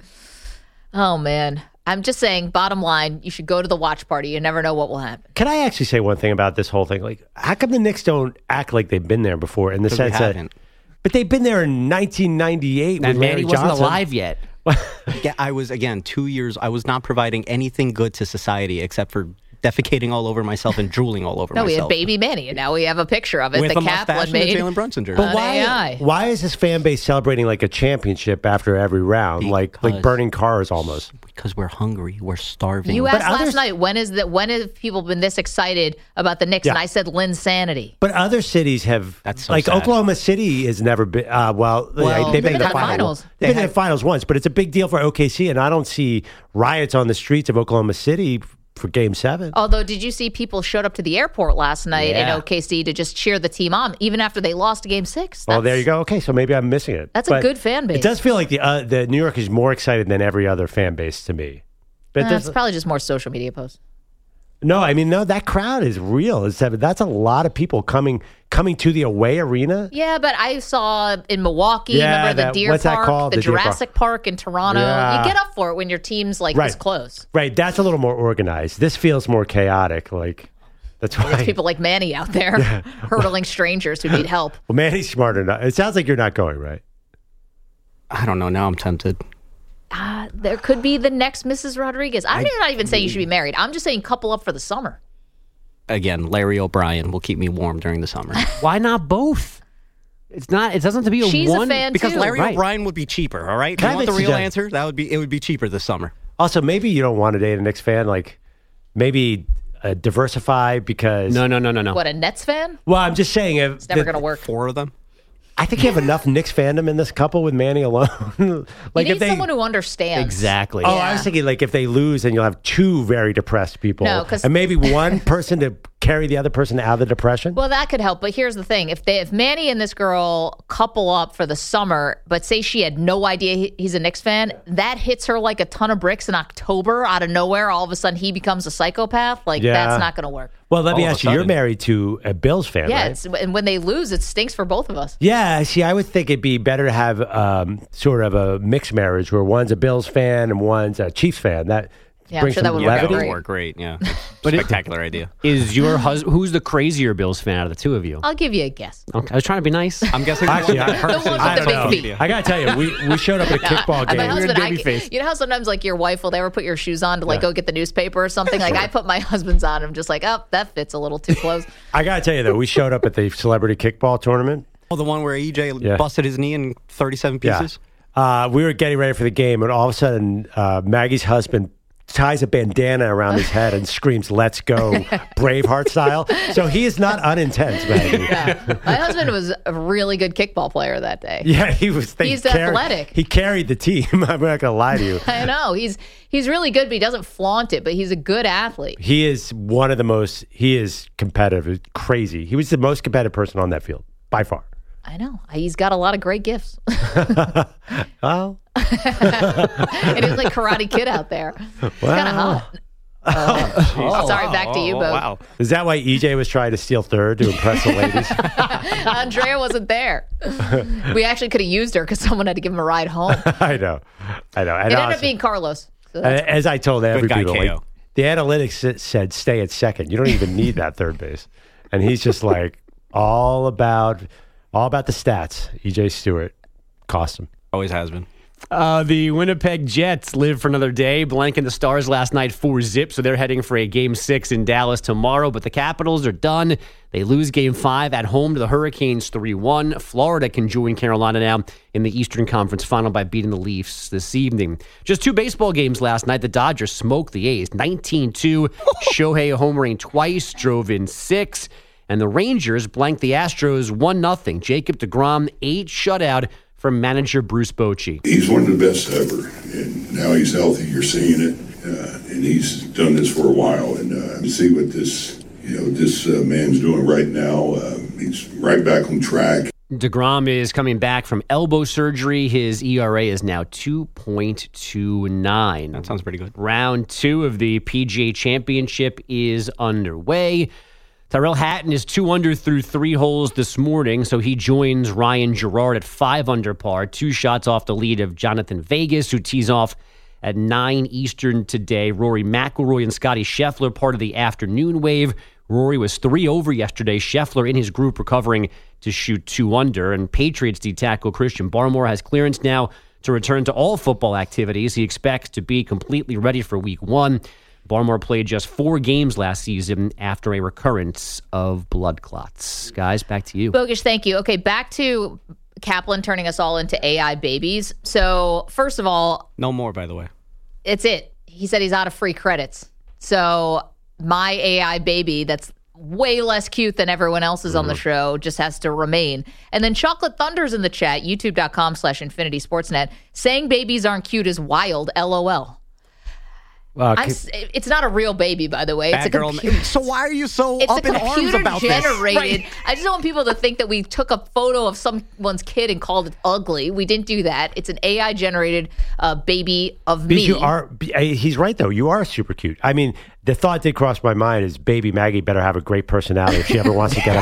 Oh, man. I'm just saying, bottom line, you should go to the watch party. You never know what will happen. Can I actually say one thing about this whole thing? Like, how come the Knicks don't act like they've been there before in the 'Cause we sense that? haven't. But they've been there in nineteen ninety-eight when And Manny Larry wasn't Johnson. alive yet. Yeah, I was, again, two years. I was not providing anything good to society except for defecating all over myself and drooling all over No, we had myself. baby Manny, and now we have a picture of it. With the a mustache Kaplan and a made. Jalen Brunson jersey. But on why? A I. Why is this fan base celebrating like a championship after every round, like like Because- burning cars almost? Because we're hungry. We're starving. You But asked last others- night, when is that? When have people been this excited about the Knicks? Yeah. And I said Linsanity. But other cities have, That's so like sad. Oklahoma City has never been. Uh, well, Well, they've been they've in the been in the finals. finals. They've They been in had- the finals once, but it's a big deal for O K C, and I don't see riots on the streets of Oklahoma City for Game Seven. Although, did you see people showed up to the airport last night in Yeah. O K C to just cheer the team on, even after they lost Game Six? Oh, there That's- you go. Okay, so maybe I'm missing it. That's a But good fan base. It does feel like the uh, the New York is more excited than every other fan base to me. But Uh, there's- it's probably just more social media posts. no, I mean, no, that crowd is real. It's, that's a lot of people coming coming to the away arena. Yeah, but I saw in Milwaukee, Yeah, remember the that- Deer what's that Park, called? the, The Deer Park. Jurassic Park. in Toronto. Yeah. You get up for it when your team's like Right. this close. Right, that's a little more organized. This feels more chaotic. Like that's why. There's people like Manny out there hurdling strangers who need help. Well, Manny's smart enough. It sounds like you're not going, right? I don't know. Now I'm tempted. Uh, there could be the next Missus Rodriguez. I'm not even saying you should be married. I'm just saying couple up for the summer. Again, Larry O'Brien will keep me warm during the summer. Why not both? It's not. It doesn't have to be a She's a one. fan Because too. Larry Right. O'Brien would be cheaper. All right. If Can I you want the make a real suggestion? answer? That would be. It would be cheaper this summer. Also, maybe you don't want to date a Knicks fan. Like maybe uh, diversify because. No, no, no, no, no. What, a Nets fan? Well, I'm just saying if It's never the- going to work. Four of them. I think you have enough Knicks fandom in this couple with Manny alone. like you if need they. someone who understands. Exactly. Oh, Yeah. I was thinking like if they lose, then you'll have two very depressed people, No, 'cause- and maybe one person to carry the other person out of the depression. Well, that could help, but here's the thing: if they, if Manny and this girl couple up for the summer, but say she had no idea he, he's a Knicks fan, that hits her like a ton of bricks in October out of nowhere. All of a sudden, he becomes a psychopath. Like Yeah. that's not going to work. Well, let me All of a ask you: You're sudden. married to a Bills fan, Yeah, right? it's, and when they lose, it stinks for both of us. Yeah, see, I would think it'd be better to have um, sort of a mixed marriage where one's a Bills fan and one's a Chiefs fan. That Yeah, I'm brings sure some that would work levity. That would great. work great. Yeah. But it- Spectacular idea. Is your husband? Who's the crazier Bills fan out of the two of you? I'll give you a guess. Okay, I was trying to be nice. I'm guessing. Actually, I, The one with I the don't big know. feet. I gotta tell you, we, we showed up at a kickball Uh, my game. husband, I, baby face. you know how sometimes like your wife will never put your shoes on to like Yeah. go get the newspaper or something. Like I put my husband's on, I'm just like, oh, that fits a little too close. I gotta tell you though, we showed up at the celebrity kickball tournament. Oh, the one where E J Yeah. busted his knee in thirty-seven Yeah. pieces. Uh, we were getting ready for the game, and all of a sudden, uh, Maggie's husband ties a bandana around his head and screams, "Let's go," Braveheart style. So he is not unintense, Maggie. Yeah. My husband was a really good kickball player that day. Yeah, he was. He's carried, athletic. He carried the team. I'm not going to lie to you. I know. He's he's really good, but he doesn't flaunt it, but he's a good athlete. He is one of the most, he is competitive. It's crazy. He was the most competitive person on that field, by far. I know. He's got a lot of great gifts. Well. And he's like Karate Kid out there. It's Wow. kind of hot. Uh, Oh, sorry, back to you, oh, Bo. wow. Is that why E J was trying to steal third to impress the ladies? Andrea wasn't there. We actually could have used her because someone had to give him a ride home. I know. I know. And it ended honestly, up being Carlos. So that's Uh, As I told every guy, people, K O. like, the analytics s- said stay at second. You don't even need that third base. And he's just like all about all about the stats. E J Stewart cost him. Always has been. Uh, the Winnipeg Jets live for another day, blanking the Stars last night four zip, so they're heading for a game six in Dallas tomorrow, but the Capitals are done. They lose game five at home to the Hurricanes three one. Florida can join Carolina now in the Eastern Conference Final by beating the Leafs this evening. Just two baseball games last night. The Dodgers smoked the A's nineteen two. Shohei homering twice, drove in six. And the Rangers blanked the Astros one nothing. Jacob deGrom, eight shutout from manager Bruce Bochy. He's one of the best ever, and now he's healthy. You're seeing it, uh, and he's done this for a while. And uh, to see what this, you know, this uh, man's doing right now, uh, he's right back on track. DeGrom is coming back from elbow surgery. His E R A is now two point two nine. That sounds pretty good. Round two of the P G A Championship is underway. Tyrrell Hatton is two under through three holes this morning, so he joins Ryan Gerard at five under par, two shots off the lead of Jonathan Vegas, who tees off at nine Eastern today. Rory McIlroy and Scotty Scheffler, part of the afternoon wave. Rory was three over yesterday. Scheffler in his group recovering to shoot two under. And Patriots D-tackle Christian Barmore has clearance now to return to all football activities. He expects to be completely ready for week one. Barmore played just four games last season after a recurrence of blood clots. Guys, back to you. Bogish, thank you. Okay, back to Kaplan turning us all into A I babies. So, first of all, No more, by the way. it's it. He said he's out of free credits. So, my A I baby that's way less cute than everyone else's on the show just has to remain. And then Chocolate Thunder's in the chat, youtube.com slash Infinity Sportsnet, saying babies aren't cute is wild, LOL. Uh, I'm, s- it's not a real baby, by the way. It's Bad a girl. computer. So why are you so It's up a in arms computer about generated. this? Right. I just don't want people to think that we took a photo of someone's kid and called it ugly. We didn't do that. It's an A I generated uh, baby of Because me. you are, uh, he's right though. You are super cute. I mean, the thought did cross my mind is baby Maggie better have a great personality if she ever wants to get a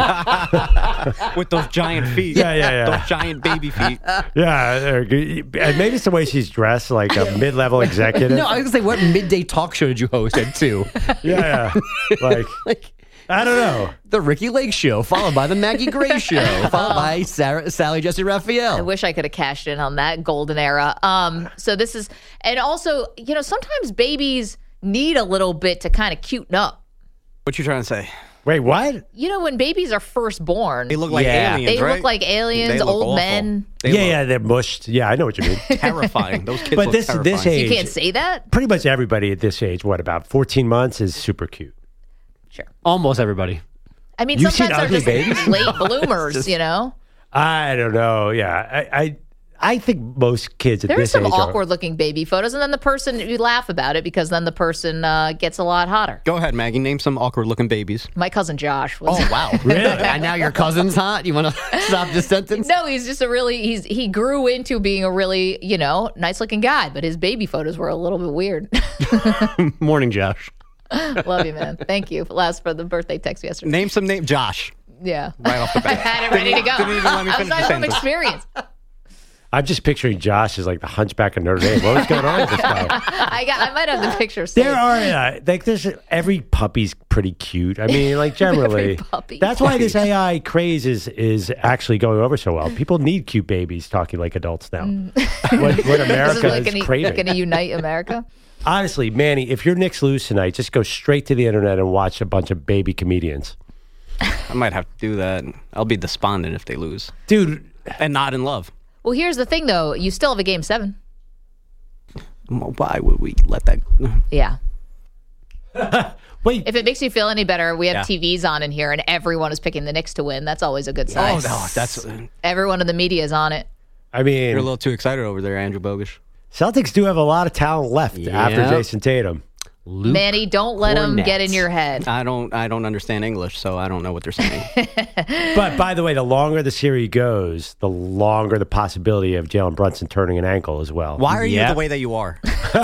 man. With those giant feet. Yeah, yeah, yeah. Those giant baby feet. Yeah, uh, and maybe it's the way she's dressed, like a mid-level executive. No, I was going to say, what midday talk show did you host at two? Yeah, yeah. Like, like, I don't know. The Ricky Lake Show, followed by the Maggie Gray Show, followed by Sarah, Sally Jesse I Raphael. wish I could have cashed in on that golden era. Um, so this is, and also, you know, sometimes babies need a little bit to kind of cuten up. What you trying to say? Wait, what? You know, when babies are first born, They look like Yeah. aliens, they right? look like aliens, They look old awful. men. They yeah, look yeah, they're mushed. Yeah, I know what you mean. terrifying. Those kids But look this terrifying. this age, You can't say that? pretty much everybody at this age, what about fourteen months, is super cute. Sure. Almost everybody. I mean, You've seen sometimes ugly they're just babies? late bloomers, you know? I don't know. Yeah, I, I, I think most kids at There are this some age are- awkward looking baby photos, and then the person, you laugh about it because then the person uh, gets a lot hotter. Go ahead, Maggie. Name some awkward looking babies. My cousin Josh was. Oh, wow. Really? And now your cousin's hot? You want to stop this sentence? No, he's just a really, he's he grew into being a really, you know, nice looking guy, but his baby photos were a little bit weird. Morning, Josh. Love you, man. Thank you. Last for the birthday text yesterday. Name some name. Josh. Yeah. Right off the I bat. had it ready to go. Didn't even let me I'm finish the sorry from sentence. experience. I'm just picturing Josh as like the Hunchback of Notre Dame. What was going on with this guy? I got. I might have the picture saved. There are uh, like there's every puppy's pretty cute. I mean, like generally, Every puppy. that's why this A I craze is is actually going over so well. People need cute babies talking like adults now. What, what This is America like is gonna, craving. going to unite America. Honestly, Manny, if your Knicks lose tonight, just go straight to the internet and watch a bunch of baby comedians. I might have to do that. I'll be despondent if they lose. Dude. And not in love. Well, here's the thing, though. You still have a game seven. why would we let that? Yeah. Wait. If it makes you feel any better, we have Yeah. T Vs on in here, and everyone is picking the Knicks to win. That's always a good sign. Oh, no, that's. Everyone in the media is on it. I mean, You're a little too excited over there, Andrew Bogish. Celtics do have a lot of talent left Yeah. after Jason Tatum. Luke Manny, don't let them Cornett. get in your head. I don't. I don't understand English, so I don't know what they're saying. But by the way, the longer the series goes, the longer the possibility of Jalen Brunson turning an ankle as well. Why are you Yep. the way that you are?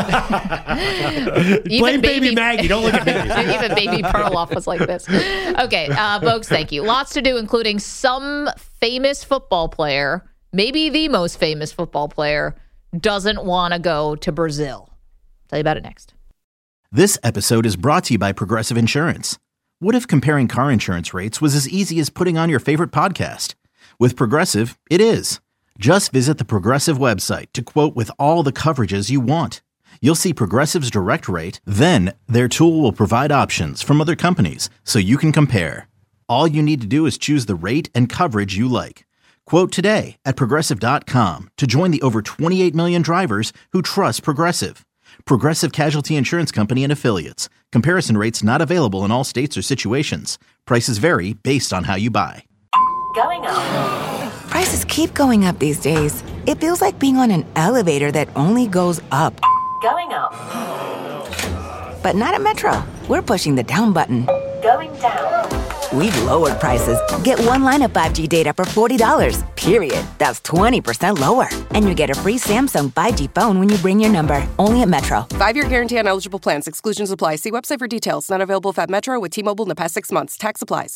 Blame baby Maggie. Don't look at me. Even Baby Perloff was like this. Okay, uh, Bogues, thank you. Lots to do, including some famous football player, maybe the most famous football player, doesn't want to go to Brazil. Tell you about it next. This episode is brought to you by Progressive Insurance. What if comparing car insurance rates was as easy as putting on your favorite podcast? With Progressive, it is. Just visit the Progressive website to quote with all the coverages you want. You'll see Progressive's direct rate, then their tool will provide options from other companies so you can compare. All you need to do is choose the rate and coverage you like. Quote today at Progressive dot com to join the over twenty-eight million drivers who trust Progressive. Progressive Casualty Insurance Company and Affiliates. Comparison rates not available in all states or situations. Prices vary based on how you buy. Going up. Prices keep going up these days. It feels like being on an elevator that only goes up. Going up. But not at Metro. We're pushing the down button. Going down. We've lowered prices. Get one line of five G data for forty dollars, period. That's twenty percent lower. And you get a free Samsung five G phone when you bring your number. Only at Metro. Five-year guarantee on eligible plans. Exclusions apply. See website for details. Not available if at Metro with T-Mobile in the past six months. Tax applies.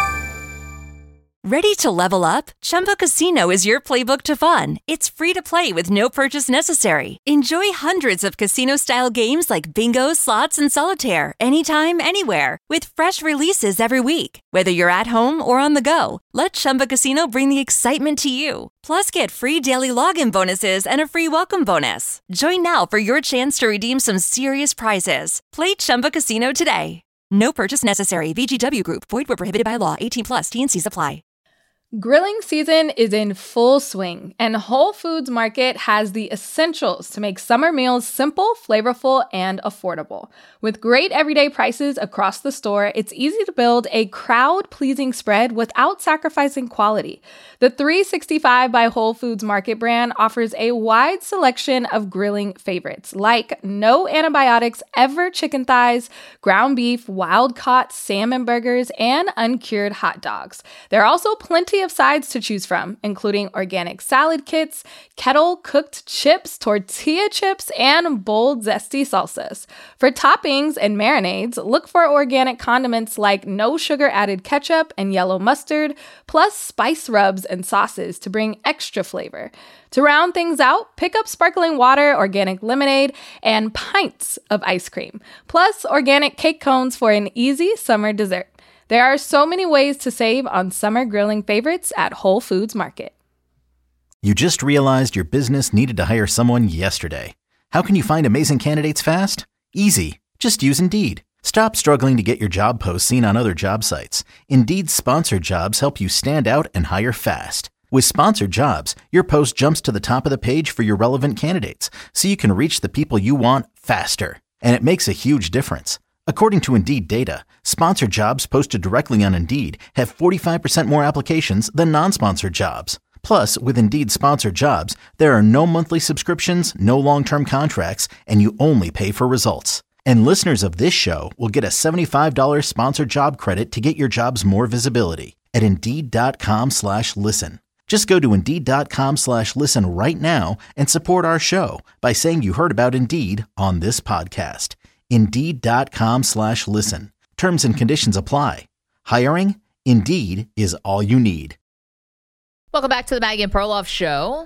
Ready to level up? Chumba Casino is your playbook to fun. It's free to play with no purchase necessary. Enjoy hundreds of casino-style games like bingo, slots, and solitaire anytime, anywhere. With fresh releases every week. Whether you're at home or on the go, let Chumba Casino bring the excitement to you. Plus, get free daily login bonuses and a free welcome bonus. Join now for your chance to redeem some serious prizes. Play Chumba Casino today. No purchase necessary. V G W Group. Void where prohibited by law. eighteen plus. T and C's apply. Grilling season is in full swing, and Whole Foods Market has the essentials to make summer meals simple, flavorful, and affordable. With great everyday prices across the store, it's easy to build a crowd-pleasing spread without sacrificing quality. The three sixty-five by Whole Foods Market brand offers a wide selection of grilling favorites, like no antibiotics ever chicken thighs, ground beef, wild-caught salmon burgers, and uncured hot dogs. There are also plenty of sides to choose from, including organic salad kits, kettle-cooked chips, tortilla chips, and bold, zesty salsas. For toppings and marinades, look for organic condiments like no sugar-added ketchup and yellow mustard, plus spice rubs and sauces to bring extra flavor. To round things out, pick up sparkling water, organic lemonade, and pints of ice cream, plus organic cake cones for an easy summer dessert. There are so many ways to save on summer grilling favorites at Whole Foods Market. You just realized your business needed to hire someone yesterday. How can you find amazing candidates fast? Easy. Just use Indeed. Stop struggling to get your job posts seen on other job sites. Indeed's sponsored jobs help you stand out and hire fast. With sponsored jobs, your post jumps to the top of the page for your relevant candidates, so you can reach the people you want faster. And it makes a huge difference. According to Indeed data, sponsored jobs posted directly on Indeed have forty-five percent more applications than non-sponsored jobs. Plus, with Indeed sponsored jobs, there are no monthly subscriptions, no long-term contracts, and you only pay for results. And listeners of this show will get a seventy-five dollars sponsored job credit to get your jobs more visibility at Indeed.com slash listen. Just go to Indeed.com slash listen right now and support our show by saying you heard about Indeed on this podcast. Indeed.com slash listen. Terms and conditions apply. Hiring? Indeed is all you need. Welcome back to the Maggie and Perloff Show.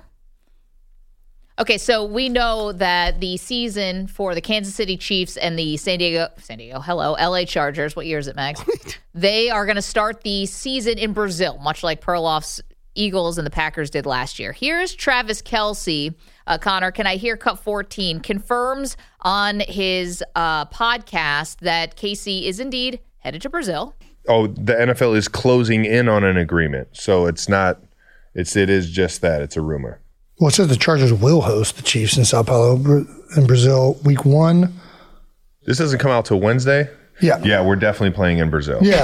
Okay, so we know that the season for the Kansas City Chiefs and the San Diego, San Diego, hello, L A Chargers, what year is it, Max? They are going to start the season in Brazil, much like Perloff's Eagles and the Packers did last year. Here's Travis Kelce. Uh, Connor, can I hear Cut fourteen confirms on his uh, podcast that K C is indeed headed to Brazil. Oh, the N F L is closing in on an agreement, so it's not. It's it is just that it's a rumor. Well, it says the Chargers will host the Chiefs in Sao Paulo in Brazil week one. This doesn't come out till Wednesday? Yeah. Yeah, we're definitely playing in Brazil. Yeah.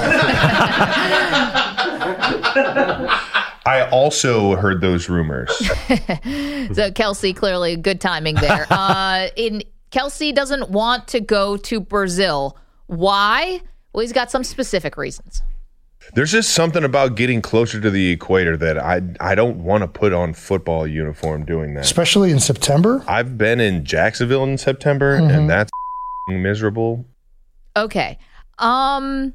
I also heard those rumors. So Kelsey, clearly good timing there. Uh, in Kelsey doesn't want to go to Brazil. Why? Well, he's got some specific reasons. There's just something about getting closer to the equator that I I don't want to put on football uniform doing that. Especially in September? I've been in Jacksonville in September, Mm-hmm. and that's miserable. Okay. Um,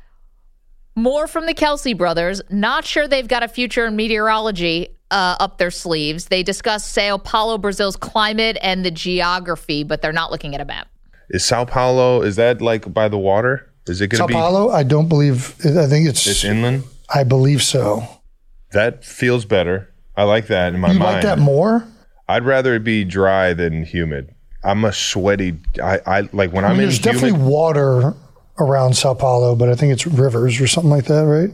more from the Kelsey brothers. Not sure they've got a future in meteorology uh, up their sleeves. They discuss Sao Paulo, Brazil's climate and the geography, but they're not looking at a map. Is Sao Paulo, is that like by the water? Is it going Sao to be? Paulo, I don't believe, I think it's... It's inland? I believe so. That feels better. I like that in my You mind. like that more? I'd rather it be dry than humid. I'm a sweaty, I, I like when I I'm mean, in there's humid. definitely water around Sao Paulo, but I think it's rivers or something like that, right?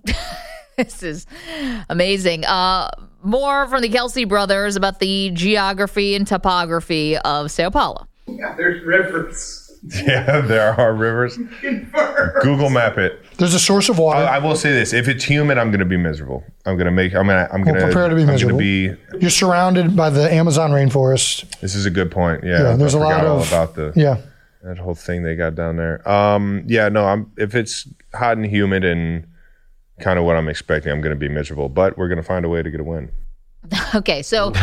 This is amazing. Uh, more from the Kelsey brothers about the geography and topography of Sao Paulo. Yeah, there's rivers. Yeah, there are rivers. Google map it. There's a source of water. I, I will say this: if it's humid, I'm going to be miserable. I'm going to make. I'm going to. I'm going Well, to. prepare to be I'm miserable. Going to be. You're surrounded by the Amazon rainforest. This is a good point. Yeah, Yeah, there's I a lot forgot all of- about the. yeah. That whole thing they got down there. Um. Yeah. No. I'm. If it's hot and humid and kind of what I'm expecting, I'm going to be miserable. But we're going to find a way to get a win. Okay, so all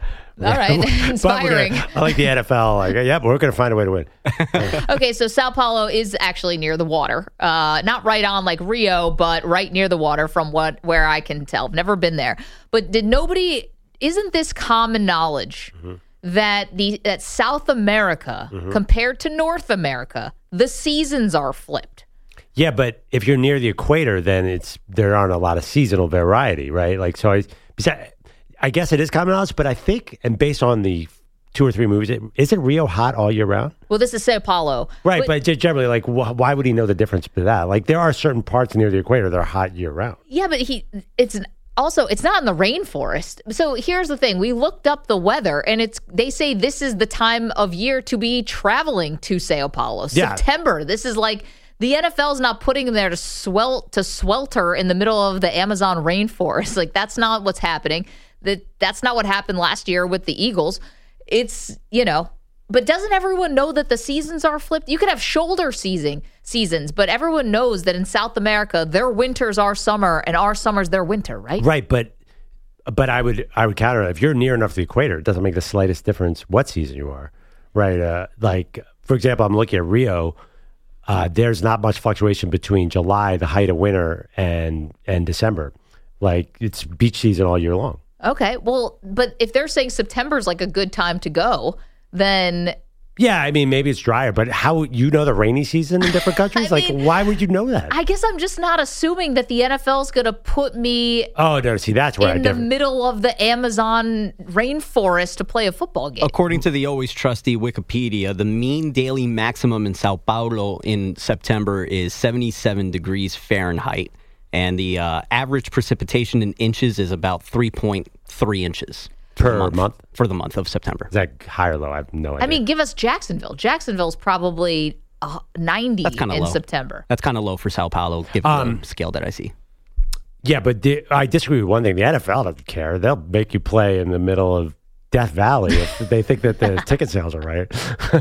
right, But we're inspiring. gonna- I like the N F L. Like, yeah, we're going to find a way to win. Okay, so Sao Paulo is actually near the water. Uh, not right on like Rio, but right near the water from what where I can tell. I've never been there. But did nobody isn't this common knowledge that the that South America Mhm. compared to North America, the seasons are flipped? Yeah, but if you're near the equator, then it's there aren't a lot of seasonal variety, right? Like, so I, besides, I guess it is common knowledge, but I think, and based on the two or three movies, it, isn't Rio hot all year round? Well, this is Sao Paulo. Right, but, just generally, like, wh- why would he know the difference between that? Like, there are certain parts near the equator that are hot year round. Yeah, but he it's an, also it's not in the rainforest. So here's the thing: we looked up the weather, and it's they say this is the time of year to be traveling to Sao Paulo. Yeah. September. This is like the N F L's not putting them there to swel to swelter in the middle of the Amazon rainforest. Like that's not what's happening. That that's not what happened last year with the Eagles. It's you know. But doesn't everyone know that the seasons are flipped? You could have shoulder season seasons, but everyone knows that in South America, their winters are summer and our summers their winter, right? Right, but but I would I would counter it. If you're near enough to the equator, it doesn't make the slightest difference what season you are, right? Uh, like, for example, I'm looking at Rio. Uh, there's not much fluctuation between July, the height of winter, and and December. Like, it's beach season all year long. Okay, well, but if they're saying September's like a good time to go, then Yeah, I mean, maybe it's drier, but how you know the rainy season in different countries? like, why would you know that? I guess I'm just not assuming that the N F L is going to put me Oh, no, see, that's where I in the differ. middle of the Amazon rainforest to play a football game. According to the always trusty Wikipedia, the mean daily maximum in Sao Paulo in September is seventy-seven degrees Fahrenheit, and the uh, average precipitation in inches is about three point three inches Per month, month? for the month of September. Is that high or low? I have no idea. I mean, give us Jacksonville. Jacksonville's probably uh, ninety That's kind of in low. September. That's kind of low for Sao Paulo, given Um, the scale that I see. Yeah, but the, I disagree with one thing. The N F L doesn't care. They'll make you play in the middle of Death Valley if they think that the ticket sales are right.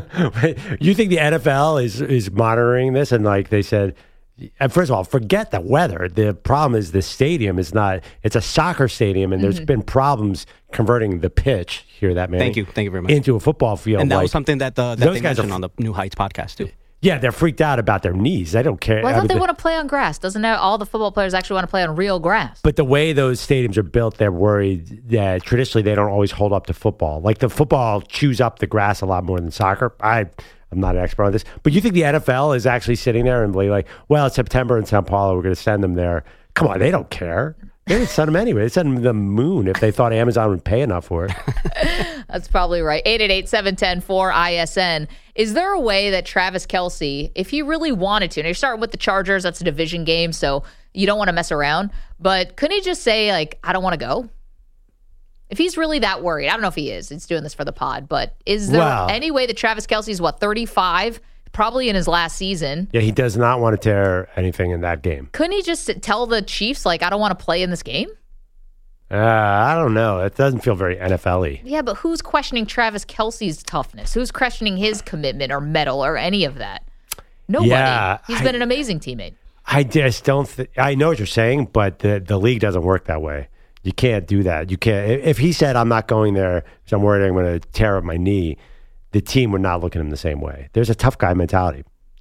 You think the N F L is is monitoring this and like they said, and first of all, forget the weather. The problem is the stadium is not, it's a soccer stadium and there's Mhm. been problems converting the pitch, hear that, man? Thank you. Thank you very much. Into a football field. And that like, was something that, the, that those they guys are mentioned on the New Heights podcast, too. Yeah, they're freaked out about their knees. They don't care. Well, I thought mean, they the- want to play on grass. Doesn't that all the football players actually want to play on real grass? But the way those stadiums are built, they're worried that traditionally they don't always hold up to football. Like the football chews up the grass a lot more than soccer. I, I'm not an expert on this. But you think the N F L is actually sitting there and be like, well, it's September in Sao Paulo. We're going to send them there. Come on, they don't care. They would send them anyway. They send them to the moon if they thought Amazon would pay enough for it. That's probably right. eight eight eight, seven one zero, four I S N. Is there a way that Travis Kelce, if he really wanted to, and you're starting with the Chargers, that's a division game, so you don't want to mess around, but couldn't he just say, like, I don't want to go? If he's really that worried, I don't know if he is. He's doing this for the pod, but is there Wow. any way that Travis Kelce's, what, thirty-five? Probably in his last season. Yeah, he does not want to tear anything in that game. Couldn't he just tell the Chiefs, like, I don't want to play in this game? Uh, I don't know. It doesn't feel very N F L-y. Yeah, but who's questioning Travis Kelce's toughness? Who's questioning his commitment or mettle or any of that? Nobody. Yeah, He's I- been an amazing teammate. I just don't. Th- I know what you're saying, but the the league doesn't work that way. You can't do that. You can't. If he said, "I'm not going there because I'm worried I'm going to tear up my knee," the team would not look at him the same way. There's a tough guy mentality.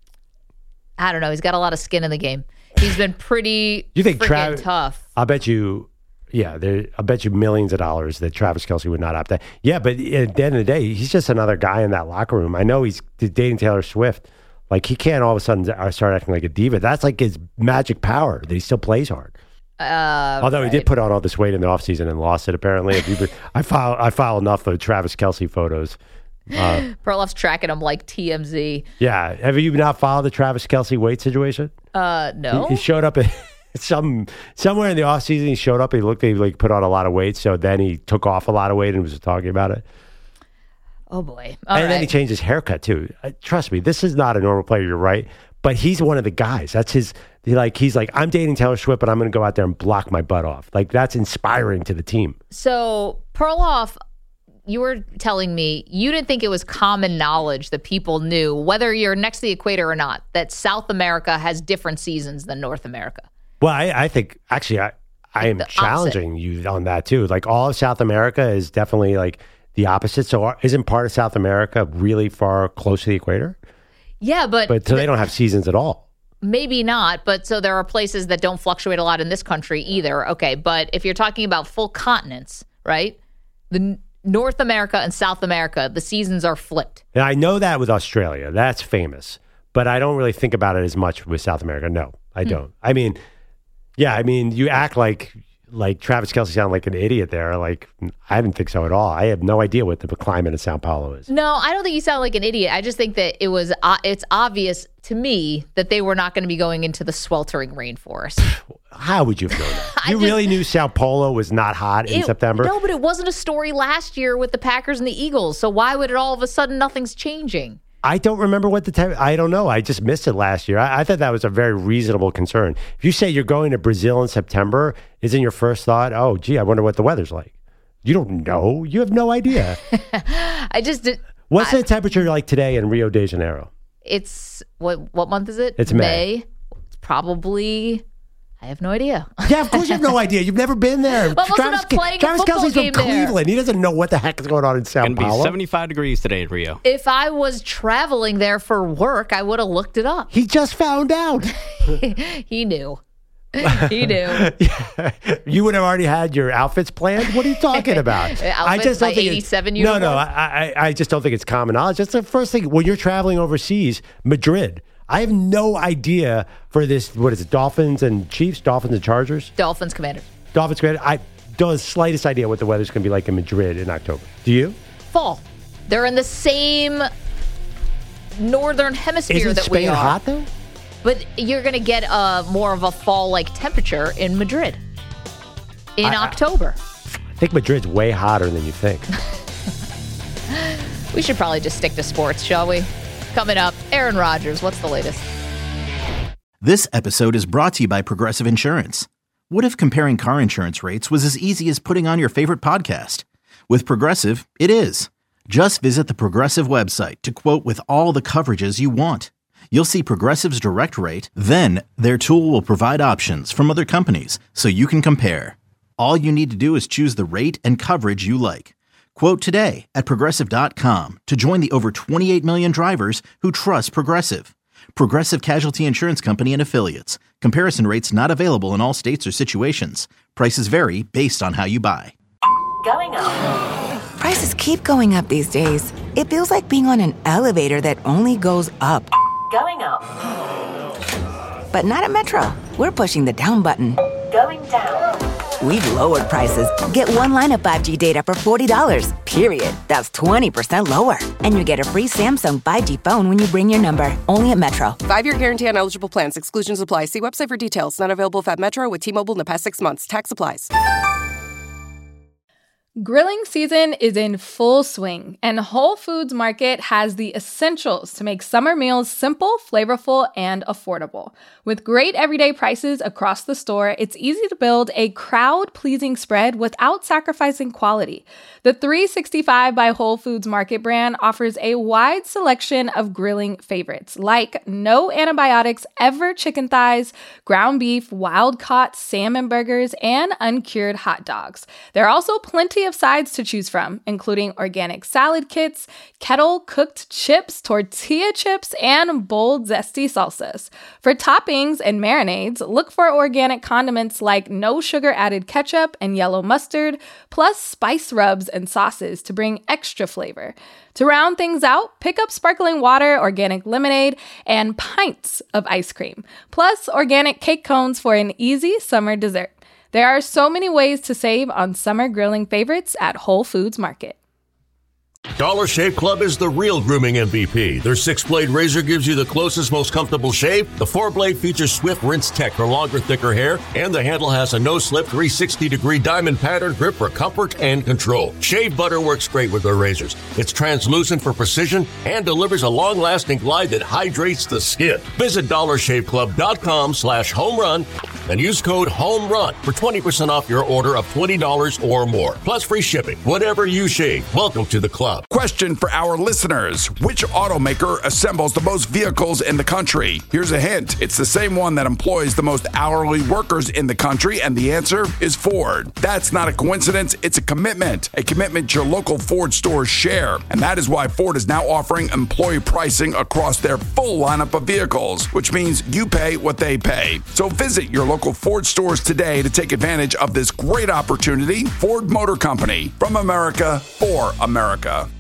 I don't know. He's got a lot of skin in the game. He's been pretty You think freaking Travis? tough. I'll bet you. Yeah, there. I bet you millions of dollars that Travis Kelce would not opt out. Yeah, but at the end of the day, he's just another guy in that locker room. I know he's dating Taylor Swift. Like, he can't all of a sudden start acting like a diva. That's like his magic power, that he still plays hard. Uh, Although right. he did put on all this weight in the offseason and lost it, apparently. If you, I follow I follow enough of Travis Kelce photos. Uh, Perloff's tracking him like T M Z. yeah. Have you not followed the Travis Kelce weight situation? Uh, no. He, he showed up at some somewhere in the offseason. He showed up. He looked he like put on a lot of weight. So then he took off a lot of weight and was talking about it. Oh, boy. All and right. then he changed his haircut, too. Uh, trust me, this is not a normal player. You're right. But he's one of the guys. That's his, he like, he's like, I'm dating Taylor Swift, but I'm going to go out there and block my butt off. Like, that's inspiring to the team. So, Perloff, you were telling me you didn't think it was common knowledge that people knew, whether you're next to the equator or not, that South America has different seasons than North America. Well, I, I think, actually, I, I am challenging you on that, too. Like, all of South America is definitely, like, the opposite. So isn't part of South America really far close to the equator? Yeah, but... But so they don't have seasons at all. Maybe not, but so there are places that don't fluctuate a lot in this country either. Okay, but if you're talking about full continents, right? The N- North America and South America, the seasons are flipped. And I know that with Australia. That's famous. But I don't really think about it as much with South America. No, I Hmm. don't. I mean, yeah, I mean, you act like like Travis Kelce sounded like an idiot there. Like, I didn't think so at all. I have no idea what the climate in Sao Paulo is. No, I don't think you sound like an idiot. I just think that it was uh, it's obvious to me that they were not going to be going into the sweltering rainforest. How would you have known that? You really knew Sao Paulo was not hot in It- September? No, but it wasn't a story last year with the Packers and the Eagles. So why would it all of a sudden nothing's changing? I don't remember what the time. I don't know. I just missed it last year. I, I thought that was a very reasonable concern. If you say you're going to Brazil in September, isn't your first thought, oh, gee, I wonder what the weather's like? You don't know. You have no idea. I just did. What's the temperature like today in Rio de Janeiro? It's what? What month is it? It's May. It's probably. I have no idea. Yeah, of course you have no idea. You've never been there. Well, I'm also not playing a Travis football Kelce's from game there. Cleveland. He doesn't know what the heck is going on in Sao It's going to be Paulo. seventy-five degrees today in Rio. If I was traveling there for work, I would have looked it up. He just found out. He knew. He knew. You would have already had your outfits planned. What are you talking about? Outfits by think it's- eighty-seven No, uniform? no, I, I, I just don't think it's common knowledge. That's the first thing when you're traveling overseas. Madrid. I have no idea for this. What is it? Dolphins and Chiefs, Dolphins and Chargers, Dolphins Commanders. Dolphins. Commanders. I don't have the slightest idea what the weather's going to be like in Madrid in October. Do you? Fall. They're in the same northern hemisphere Isn't that Spain we are. hot though? But you're going to get a more of a fall-like temperature in Madrid in I- I- October. I think Madrid's way hotter than you think. We should probably just stick to sports, shall we? Coming up, Aaron Rodgers. What's the latest? This episode is brought to you by Progressive Insurance. What if comparing car insurance rates was as easy as putting on your favorite podcast? With Progressive, it is. Just visit the Progressive website to quote with all the coverages you want. You'll see Progressive's direct rate, then their tool will provide options from other companies so you can compare. All you need to do is choose the rate and coverage you like. Quote today at Progressive dot com to join the over twenty-eight million drivers who trust Progressive. Progressive Casualty Insurance Company and Affiliates. Comparison rates not available in all states or situations. Prices vary based on how you buy. Going up. Prices keep going up these days. It feels like being on an elevator that only goes up. Going up. But not at Metro. We're pushing the down button. Going down. We've lowered prices. Get one line of five G data for forty dollars, period. That's twenty percent lower. And you get a free Samsung five G phone when you bring your number. Only at Metro. Five-year guarantee on eligible plans. Exclusions apply. See website for details. Not available at Metro with T-Mobile in the past six months. Tax applies. Grilling season is in full swing, and Whole Foods Market has the essentials to make summer meals simple, flavorful, and affordable. With great everyday prices across the store, it's easy to build a crowd-pleasing spread without sacrificing quality. The three sixty-five by Whole Foods Market brand offers a wide selection of grilling favorites, like no antibiotics ever chicken thighs, ground beef, wild-caught salmon burgers, and uncured hot dogs. There are also plenty of sides to choose from, including organic salad kits, kettle-cooked chips, tortilla chips, and bold, zesty salsas. For toppings and marinades, look for organic condiments like no sugar-added ketchup and yellow mustard, plus spice rubs and sauces to bring extra flavor. To round things out, pick up sparkling water, organic lemonade, and pints of ice cream, plus organic cake cones for an easy summer dessert. There are so many ways to save on summer grilling favorites at Whole Foods Market. Dollar Shave Club is the real grooming M V P. Their six-blade razor gives you the closest, most comfortable shave. The four-blade features swift rinse tech for longer, thicker hair, and the handle has a no-slip three sixty degree diamond pattern grip for comfort and control. Shave butter works great with their razors. It's translucent for precision and delivers a long-lasting glide that hydrates the skin. Visit dollar shave club dot com slash home run and use code HOMERUN for twenty percent off your order of twenty dollars or more, plus free shipping. Whatever you shave, welcome to the club. Question for our listeners. Which automaker assembles the most vehicles in the country? Here's a hint. It's the same one that employs the most hourly workers in the country, and the answer is Ford. That's not a coincidence. It's a commitment. A commitment your local Ford stores share. And that is why Ford is now offering employee pricing across their full lineup of vehicles, which means you pay what they pay. So visit your local Ford stores today to take advantage of this great opportunity. Ford Motor Company. From America, for America.